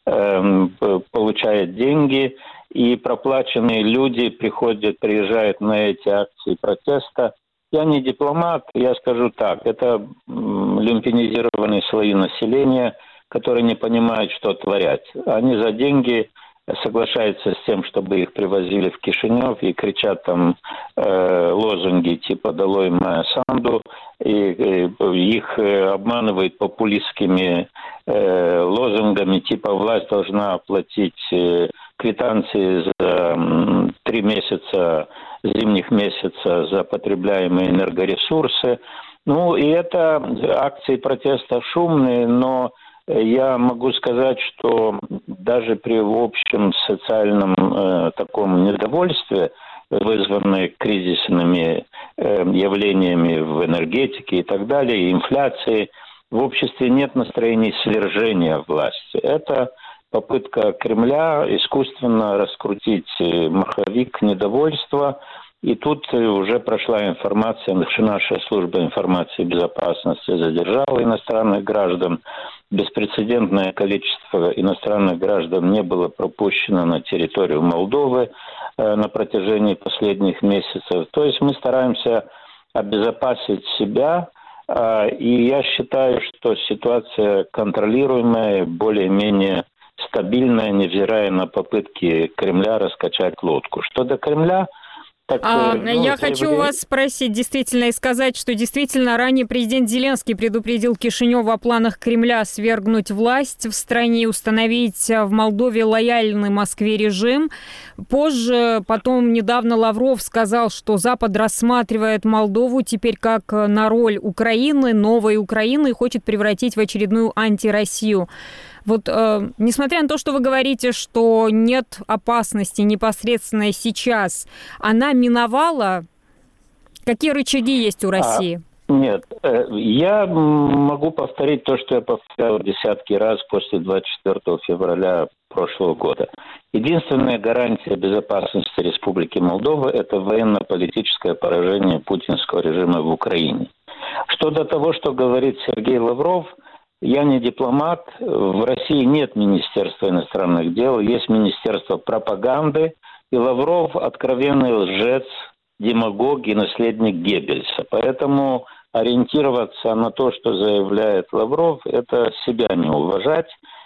получают деньги. И проплаченные люди приходят, приезжают на эти акции протеста. Я не дипломат, я скажу так, это люмпинизированные слои населения, которые не понимают, что творят. Они за деньги соглашаются с тем, чтобы их привозили в Кишинев и кричат там э, лозунги типа «Долой Майя Санду», и э, их обманывают популистскими э, лозунгами типа «Власть должна оплатить э, квитанции за э, три месяца зимних месяца за потребляемые энергоресурсы. Ну, и это акции протеста шумные, но я могу сказать, что даже при общем социальном э, таком недовольстве, вызванное кризисными э, явлениями в энергетике и так далее, и инфляции, в обществе нет настроений свержения власти. Это попытка Кремля искусственно раскрутить маховик недовольства И тут уже прошла информация, что наша служба информации и безопасности задержала иностранных граждан. Беспрецедентное количество иностранных граждан не было пропущено на территорию Молдовы э, на протяжении последних месяцев. То есть мы стараемся обезопасить себя, э, и я считаю, что ситуация контролируемая, более-менее стабильная, невзирая на попытки Кремля раскачать лодку. Что до Кремля... Так, а, ну, я хочу у вас спросить действительно и сказать, что действительно ранее президент Зеленский предупредил Кишинев о планах Кремля свергнуть власть в стране и установить в Молдове лояльный Москве режим. Позже, потом недавно Лавров сказал, что Запад рассматривает Молдову теперь как на роль Украины, новой Украины, и хочет превратить в очередную антироссию. Вот, э, несмотря на то, что вы говорите, что нет опасности непосредственно сейчас, она миновала? Какие рычаги есть у России? А, нет, э, я могу повторить то, что я повторял десятки раз после двадцать четвёртого февраля прошлого года. Единственная гарантия безопасности Республики Молдова – это военно-политическое поражение путинского режима в Украине. Что до того, что говорит Сергей Лавров, я не дипломат. В России нет Министерства иностранных дел, есть Министерство пропаганды. И Лавров откровенный лжец, демагог и наследник Геббельса. Поэтому ориентироваться на то, что заявляет Лавров, это себя не уважать.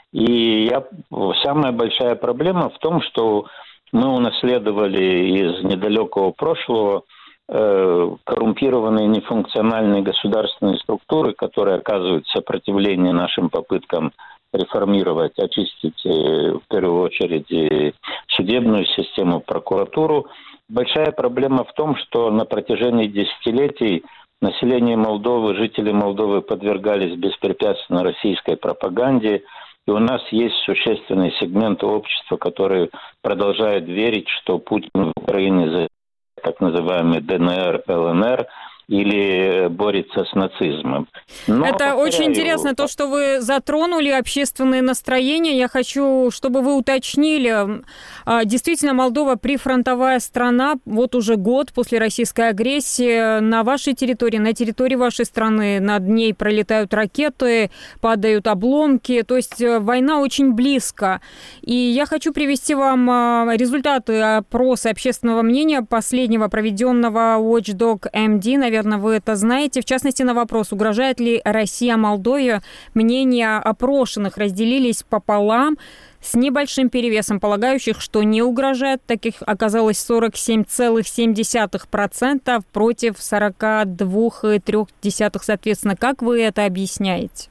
И я, самая большая проблема в том, что мы унаследовали из недалекого прошлого коррумпированные нефункциональные государственные структуры, которые оказывают сопротивление нашим попыткам реформировать, очистить в первую очередь судебную систему, прокуратуру. Большая проблема в том, что на протяжении десятилетий население Молдовы, жители Молдовы подвергались беспрепятственно российской пропаганде, и у нас есть существенный сегмент общества, который продолжает верить, что Путин в Украине за так называемый ДНР, ЛНР, или борется с нацизмом. Но, Это повторяю, очень интересно, то, что вы затронули общественные настроения. Я хочу, чтобы вы уточнили. Действительно, Молдова прифронтовая страна. Вот уже год после российской агрессии. На вашей территории, на территории вашей страны над ней пролетают ракеты, падают обломки. То есть война очень близко. И я хочу привести вам результаты опроса общественного мнения последнего, проведенного Watchdog эм ди, наверное, Наверное, вы это знаете. В частности, на вопрос, угрожает ли Россия Молдове, мнения опрошенных разделились пополам с небольшим перевесом полагающих, что не угрожает. Таких оказалось сорок семь целых семь десятых процента против сорок два целых три десятых процента, соответственно. Как вы это объясняете?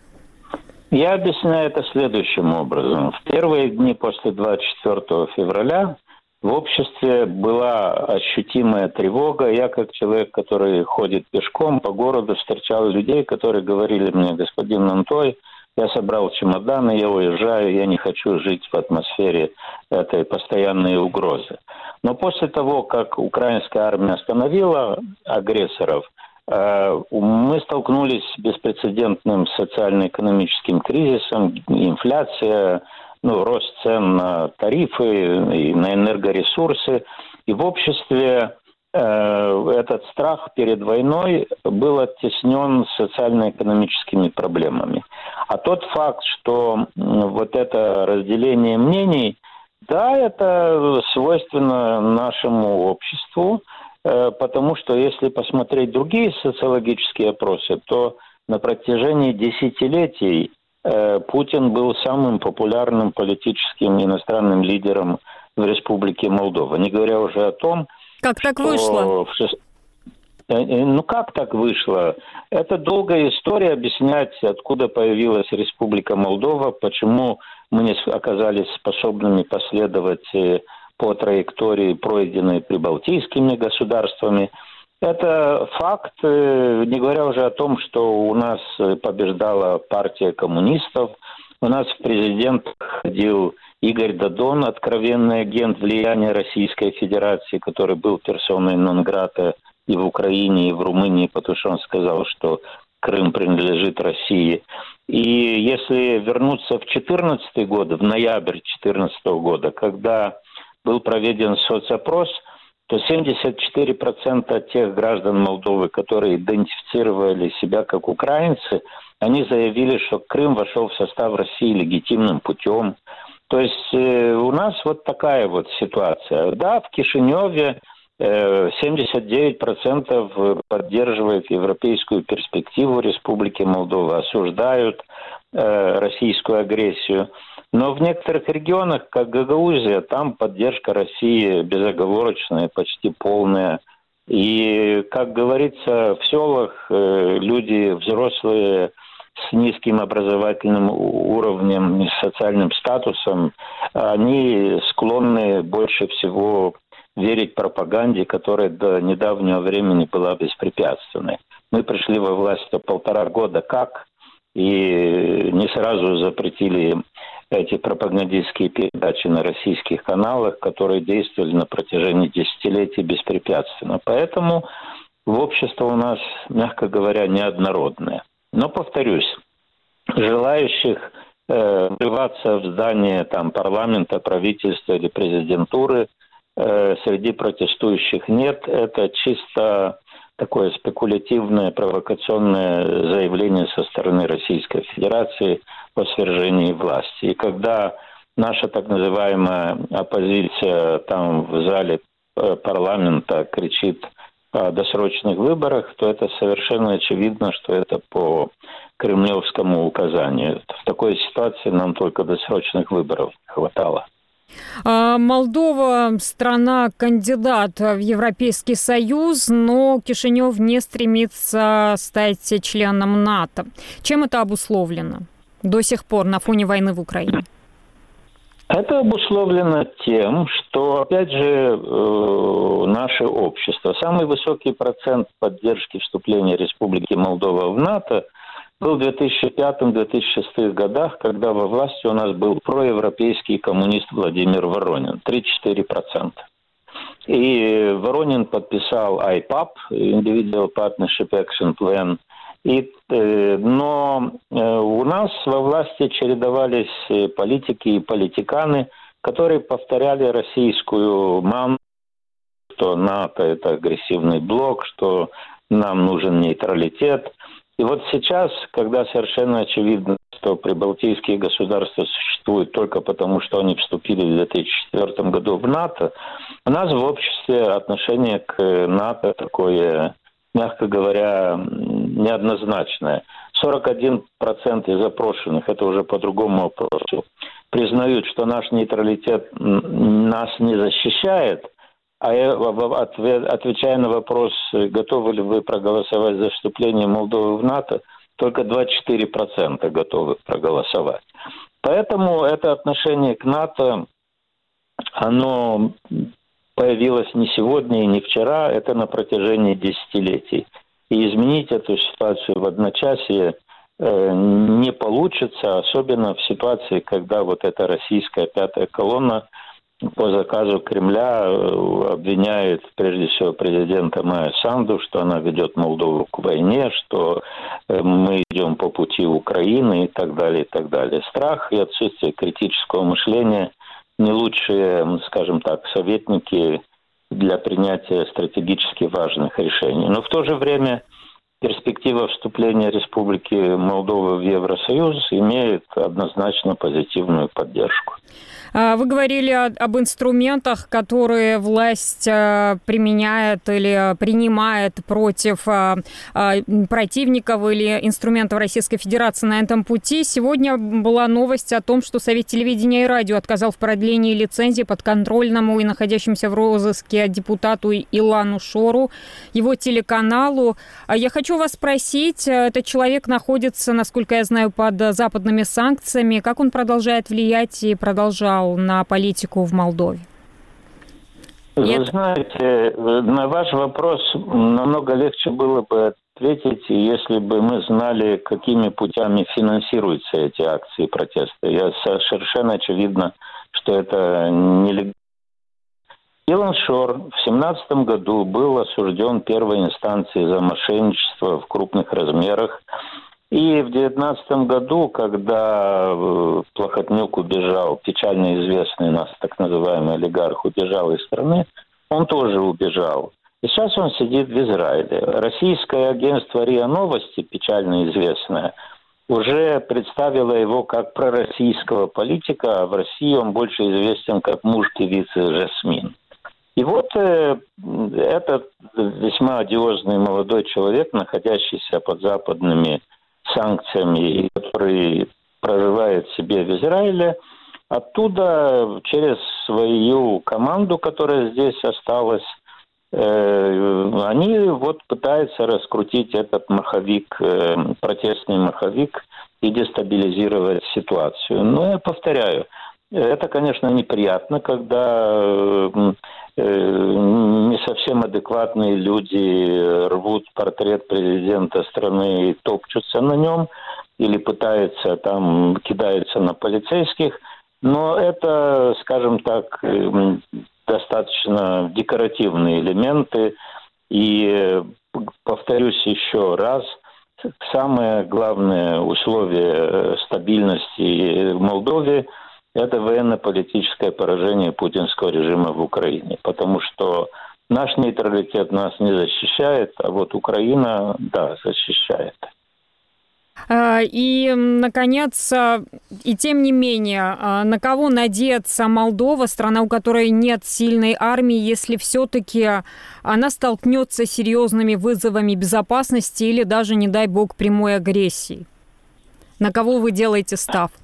Я объясняю это следующим образом. В первые дни после двадцать четвёртого февраля в обществе была ощутимая тревога. Я, как человек, который ходит пешком по городу, встречал людей, которые говорили мне: господин Нантой, я собрал чемоданы, я уезжаю, я не хочу жить в атмосфере этой постоянной угрозы. Но после того, как украинская армия остановила агрессоров, мы столкнулись с беспрецедентным социально-экономическим кризисом, инфляция, ну, рост цен на тарифы и на энергоресурсы. И в обществе э, этот страх перед войной был оттеснен социально-экономическими проблемами. А тот факт, что вот это разделение мнений, да, это свойственно нашему обществу, э, потому что если посмотреть другие социологические опросы, то на протяжении десятилетий Путин был самым популярным политическим иностранным лидером в Республике Молдова. Не говоря уже о том, как так вышло? В... Ну, как так вышло? Это долгая история объяснять, откуда появилась Республика Молдова, почему мы не оказались способными последовать по траектории, пройденной прибалтийскими государствами. Это факт, не говоря уже о том, что у нас побеждала партия коммунистов, у нас в президент ходил Игорь Додон, откровенный агент влияния Российской Федерации, который был персоной нон-грата и в Украине, и в Румынии, потому что он сказал, что Крым принадлежит России. И если вернуться в две тысячи четырнадцатый год, в ноябрь две тысячи четырнадцатого года, когда был проведен соцопрос, то семьдесят четыре процента тех граждан Молдовы, которые идентифицировали себя как украинцы, они заявили, что Крым вошел в состав России легитимным путем. То есть э, у нас вот такая вот ситуация. Да, в Кишиневе э, семьдесят девять процентов поддерживает европейскую перспективу Республики Молдова, осуждают э, российскую агрессию. Но в некоторых регионах, как Гагаузия, там поддержка России безоговорочная, почти полная. И, как говорится, в селах э, люди взрослые, с низким образовательным уровнем и социальным статусом, они склонны больше всего верить пропаганде, которая до недавнего времени была беспрепятственной. Мы пришли во власть полтора года как, и не сразу запретили эти пропагандистские передачи на российских каналах, которые действовали на протяжении десятилетий беспрепятственно. Поэтому в общество у нас, мягко говоря, неоднородное. Но, повторюсь, желающих э, врываться в здание там, парламента, правительства или президентуры э, среди протестующих нет. Это чисто такое спекулятивное, провокационное заявление со стороны Российской Федерации о свержении власти. И когда наша так называемая оппозиция там в зале э, парламента кричит о досрочных выборах, то это совершенно очевидно, что это по кремлевскому указанию. В такой ситуации нам только досрочных выборов не хватало. Молдова – страна-кандидат в Европейский Союз, но Кишинев не стремится стать членом НАТО. Чем это обусловлено до сих пор на фоне войны в Украине? Это обусловлено тем, что, опять же, э, наше общество, самый высокий процент поддержки вступления Республики Молдова в НАТО был в две тысячи пятом - две тысячи шестом годах, когда во власти у нас был проевропейский коммунист Владимир Воронин, три-четыре процента. И Воронин подписал ай пап, Individual Partnership Action Plan, И, но у нас во власти чередовались политики и политиканы, которые повторяли российскую мантру, что НАТО – это агрессивный блок, что нам нужен нейтралитет. И вот сейчас, когда совершенно очевидно, что прибалтийские государства существуют только потому, что они вступили в две тысячи четвёртом году в НАТО, у нас в обществе отношение к НАТО такое, мягко говоря, неоднозначное. сорок один процент из опрошенных, это уже по другому вопросу, признают, что наш нейтралитет нас не защищает, а отвечая на вопрос, готовы ли вы проголосовать за вступление Молдовы в НАТО, только двадцать четыре процента готовы проголосовать. Поэтому это отношение к НАТО, оно появилось не сегодня и не вчера, это на протяжении десятилетий. И изменить эту ситуацию в одночасье э, не получится, особенно в ситуации, когда вот эта российская пятая колонна по заказу Кремля обвиняет прежде всего президента Майю Санду, что она ведет Молдову к войне, что мы идем по пути Украины и так далее, и так далее. Страх и отсутствие критического мышления не лучшие, скажем так, советники для принятия стратегически важных решений. Но в то же время перспектива вступления Республики Молдова в Евросоюз имеет однозначно позитивную поддержку. Вы говорили об инструментах, которые власть применяет или принимает против противников или инструментов Российской Федерации на этом пути. Сегодня была новость о том, что Совет телевидения и радио отказал в продлении лицензии подконтрольному и находящемуся в розыске депутату Илану Шору, его телеканалу. Я хочу вас спросить, этот человек находится, насколько я знаю, под западными санкциями. Как он продолжает влиять и продолжал на политику в Молдове? Вы Нет? знаете, на ваш вопрос намного легче было бы ответить, если бы мы знали, какими путями финансируются эти акции протеста. Я совершенно очевидно, что это нелегально. Илан Шор в две тысячи семнадцатом году был осужден первой инстанцией за мошенничество в крупных размерах. И в две тысячи девятнадцатом году, когда Плохотнюк убежал, печально известный у нас так называемый олигарх, убежал из страны, он тоже убежал. И сейчас он сидит в Израиле. Российское агентство РИА Новости, печально известное, уже представило его как пророссийского политика, а в России он больше известен как муж певицы Жасмин. И вот э, этот весьма одиозный молодой человек, находящийся под западными санкциями, который проживает себе в Израиле, оттуда через свою команду, которая здесь осталась, э, они вот пытаются раскрутить этот маховик, э, протестный маховик, и дестабилизировать ситуацию. Но я повторяю, это, конечно, неприятно, когда э, не совсем адекватные люди рвут портрет президента страны и топчутся на нем, или пытаются там, кидаются на полицейских. Но это, скажем так, достаточно декоративные элементы. И повторюсь еще раз, самое главное условие стабильности в Молдове – это военно-политическое поражение путинского режима в Украине. Потому что наш нейтралитет нас не защищает, а вот Украина, да, защищает. И, наконец, и тем не менее, на кого надеется Молдова, страна, у которой нет сильной армии, если все-таки она столкнется с серьезными вызовами безопасности или даже, не дай бог, прямой агрессией? На кого вы делаете ставку?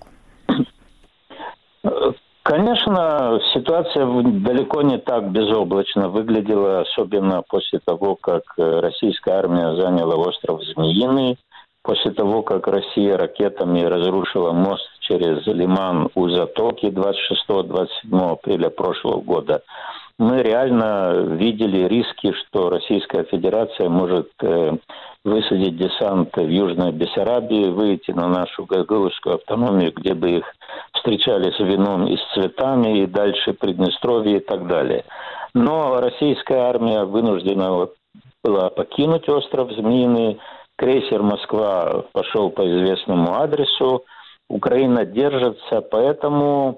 Конечно, ситуация далеко не так безоблачно выглядела, особенно после того, как российская армия заняла остров Змеиный, после того, как Россия ракетами разрушила мост через Лиман у Затоки двадцать шестого — двадцать седьмого апреля прошлого года. Мы реально видели риски, что Российская Федерация может э, высадить десант в Южной Бессарабии, выйти на нашу гагаузскую автономию, где бы их встречали с вином и с цветами, и дальше Приднестровье и так далее. Но российская армия вынуждена была покинуть остров Змеиный. Крейсер «Москва» пошел по известному адресу. Украина держится, поэтому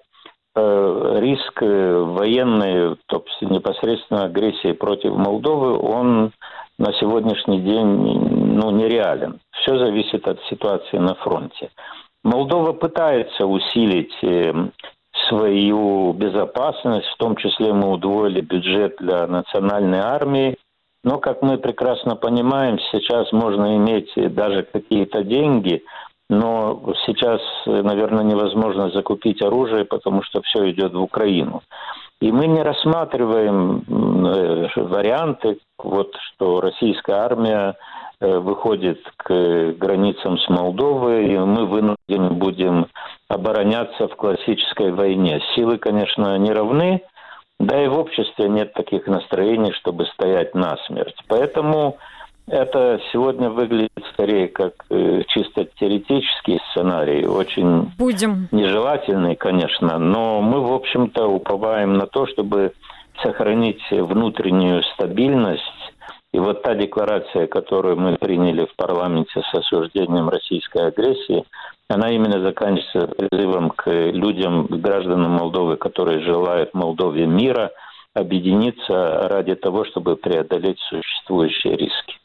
э, риск военной, то есть непосредственно агрессии против Молдовы, он на сегодняшний день ну, нереален. Все зависит от ситуации на фронте. Молдова пытается усилить э, свою безопасность, в том числе мы удвоили бюджет для национальной армии. Но, как мы прекрасно понимаем, сейчас можно иметь даже какие-то деньги, но сейчас, наверное, невозможно закупить оружие, потому что все идет в Украину. И мы не рассматриваем варианты, вот, что российская армия выходит к границам с Молдовой, и мы вынуждены будем обороняться в классической войне. Силы, конечно, не равны. Да и в обществе нет таких настроений, чтобы стоять насмерть. Поэтому это сегодня выглядит скорее как э, чисто теоретический сценарий, очень Будем. нежелательный, конечно, но мы, в общем-то, уповаем на то, чтобы сохранить внутреннюю стабильность. И вот та декларация, которую мы приняли в парламенте с осуждением российской агрессии, она именно заканчивается призывом к людям, к гражданам Молдовы, которые желают Молдове мира, объединиться ради того, чтобы преодолеть существующие риски.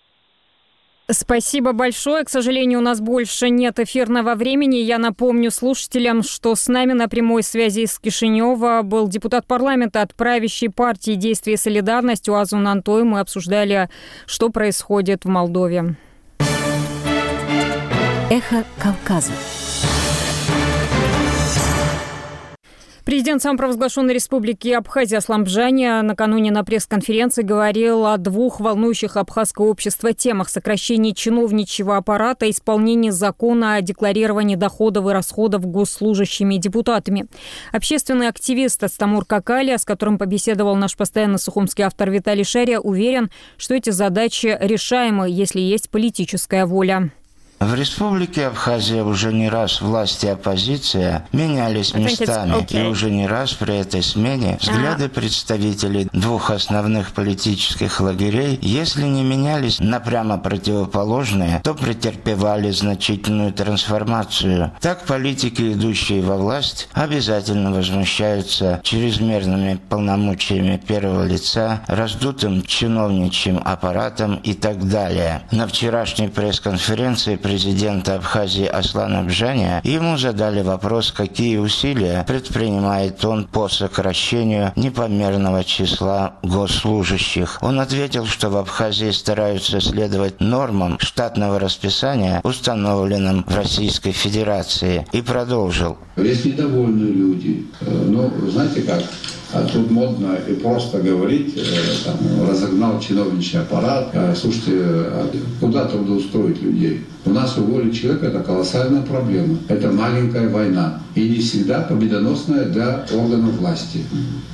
Спасибо большое. К сожалению, у нас больше нет эфирного времени. Я напомню слушателям, что с нами на прямой связи из Кишинева был депутат парламента от правящей партии «Действие и солидарность» Уазун Антой. Мы обсуждали, что происходит в Молдове. Эхо Кавказа. Президент самопровозглашенной республики Абхазия Аслан Бжаня накануне на пресс-конференции говорил о двух волнующих абхазское общество темах: сокращении чиновничьего аппарата и исполнении закона о декларировании доходов и расходов госслужащими и депутатами. Общественный активист Астамур Какалия, с которым побеседовал наш постоянно сухумский автор Виталий Шария, уверен, что эти задачи решаемы, если есть политическая воля. В республике Абхазия уже не раз власти и оппозиция менялись местами, okay. и уже не раз при этой смене взгляды uh-huh. представителей двух основных политических лагерей, если не менялись на прямо противоположные, то претерпевали значительную трансформацию. Так политики, идущие во власть, обязательно возмущаются чрезмерными полномочиями первого лица, раздутым чиновничьим аппаратом и так далее. На вчерашней пресс-конференции президента Абхазии Аслана Бжаня ему задали вопрос, какие усилия предпринимает он по сокращению непомерного числа госслужащих. Он ответил, что в Абхазии стараются следовать нормам штатного расписания, установленным в Российской Федерации, и продолжил. Есть недовольные люди. Ну, знаете как? А тут модно и просто говорить, там, разогнал чиновничий аппарат. Слушайте, куда трудоустроить людей? У нас уволить человека – это колоссальная проблема. Это маленькая война. И не всегда победоносная для органов власти.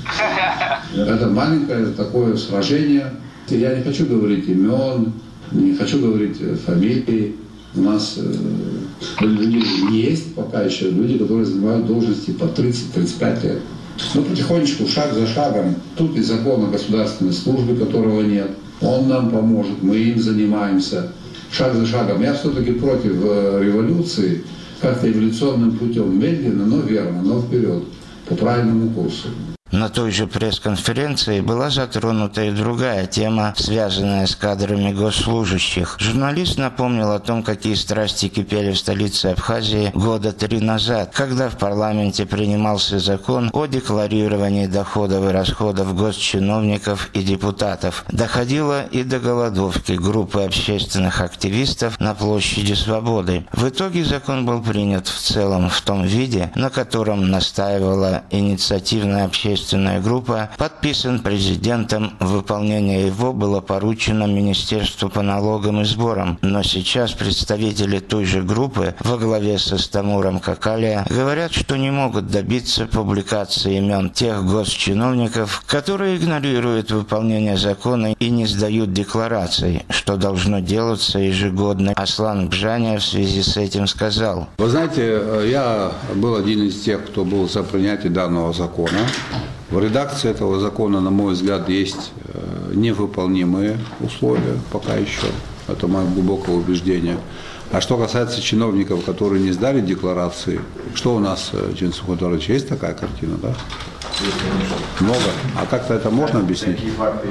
Это маленькое такое сражение. Я не хочу говорить имен, не хочу говорить фамилии. У нас э, люди есть пока еще, люди, которые занимают должности по тридцать-тридцать пять лет. Но потихонечку, шаг за шагом, тут и закон о государственной службе, которого нет, он нам поможет, мы им занимаемся. Шаг за шагом. Я все-таки против э, революции, как-то эволюционным путем, медленно, но верно, но вперед, по правильному курсу. На той же пресс-конференции была затронута и другая тема, связанная с кадрами госслужащих. Журналист напомнил о том, какие страсти кипели в столице Абхазии года три назад, когда в парламенте принимался закон о декларировании доходов и расходов госчиновников и депутатов. Доходило и до голодовки группы общественных активистов на площади Свободы. В итоге закон был принят в целом в том виде, на котором настаивала инициативная общественная Общественная группа, подписан президентом. Выполнение его было поручено Министерству по налогам и сборам. Но сейчас представители той же группы во главе со Стамуром Какалия говорят, что не могут добиться публикации имен тех госчиновников, которые игнорируют выполнение закона и не сдают деклараций, что должно делаться ежегодно. Аслан Бжаня в связи с этим сказал. Вы знаете, я был один из тех, кто был за принятие данного закона. В редакции этого закона, на мой взгляд, есть невыполнимые условия пока еще. Это мое глубокое убеждение. А что касается чиновников, которые не сдали декларации, что у нас, Джансух Хударович, есть такая картина, да? Много. А как-то это можно объяснить?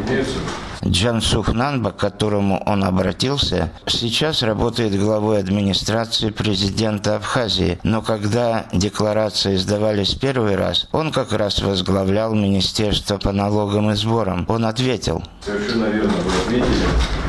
Джансух Нанба, к которому он обратился, сейчас работает главой администрации президента Абхазии. Но когда декларации сдавались первый раз, он как раз возглавлял Министерство по налогам и сборам. Он ответил. Совершенно верно вы ответили.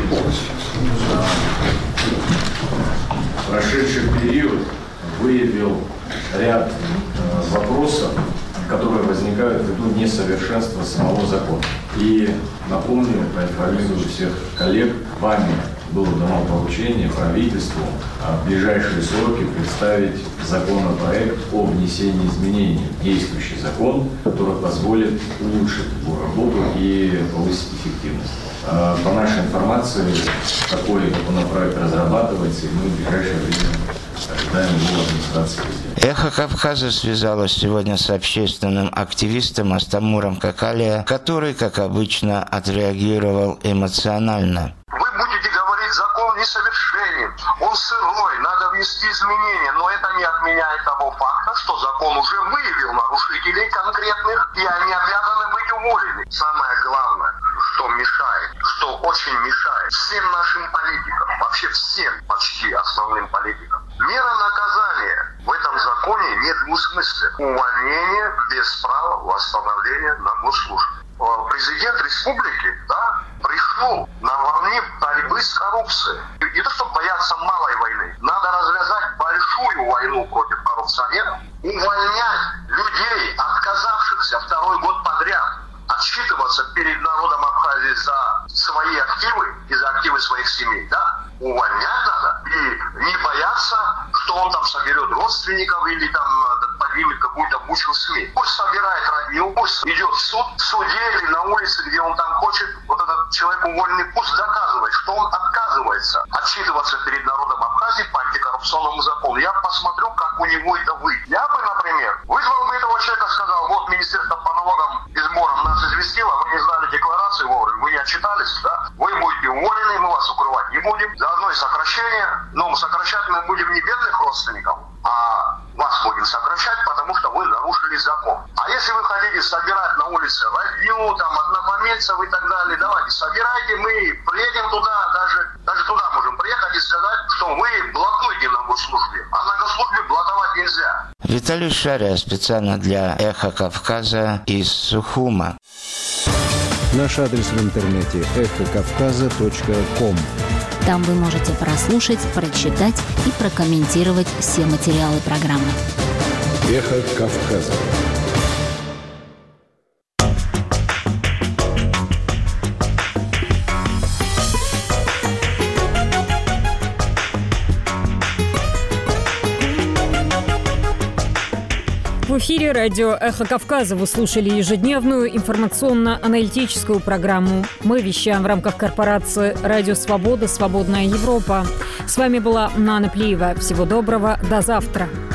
Прошедший период выявил ряд вопросов, которые возникают ввиду несовершенства самого закона. И напомню, проинформирую всех коллег, вами было дано поручение правительству в ближайшие сроки представить законопроект о внесении изменений в действующий закон, который позволит улучшить его работу и повысить эффективность. По нашей информации, такой законопроект разрабатывается, и мы в ближайшее время ожидаем его администрации. Эхо Кавказа связалось сегодня с общественным активистом Астамуром Какалия, который, как обычно, отреагировал эмоционально. Вы будете говорить, закон несовершенен, он сырой, надо внести изменения, но это не отменяет того факта, что закон уже выявил нарушителей конкретных, и они обязаны быть уволены. Самое главное, что мешает, что очень мешает всем нашим политикам, вообще всем почти основным политикам. Мера наказания в этом законе нет двусмысленного. Увольнение без права восстановления на госслужбе. Президент республики, да, пришел на волне борьбы с коррупцией. Не то, чтобы бояться малой войны. Надо развязать большую войну против коррупционеров, увольнять людей, отказавшихся второй год подряд отчитываться перед народом Абхазии за свои активы и за активы своих семей, да, увольнять надо и не бояться, что он там соберет родственников или там поднимет какую-то бучу СМИ. Пусть собирает родню, пусть идет в суд, в суде или на улице, где он там хочет, вот этот человек уволенный, пусть доказывает, что он отказывается отчитываться перед народом Абхазии лазить по антикоррупционному закону. Я посмотрю, как у него это выйдет. Я бы, например, вызвал бы этого человека, сказал, вот Министерство по налогам и сборам нас известило, вы не знали декларации вовремя, вы не отчитались, да? Вы будете уволены, мы вас укрывать не будем. Заодно и сокращение, но сокращать мы будем не бедных родственников, а вас будем сокращать, потому что вы нарушили закон. А если вы хотите собирать на улице родню, там, однофамильцев и так далее, давайте, собирайте, мы приедем туда, даже, даже туда можем приехать и сказать, что вы блокуете на госслужбе, а на госслужбе блоковать нельзя. Виталий Шария специально для «Эхо Кавказа» из Сухума. Наш адрес в интернете эхо кавказа точка ком. Там вы можете прослушать, прочитать и прокомментировать все материалы программы. «Эхо Кавказа». В эфире радио «Эхо Кавказа». Вы слушали ежедневную информационно-аналитическую программу. Мы вещаем в рамках корпорации «Радио Свобода. Свободная Европа». С вами была Нана Плиева. Всего доброго. До завтра.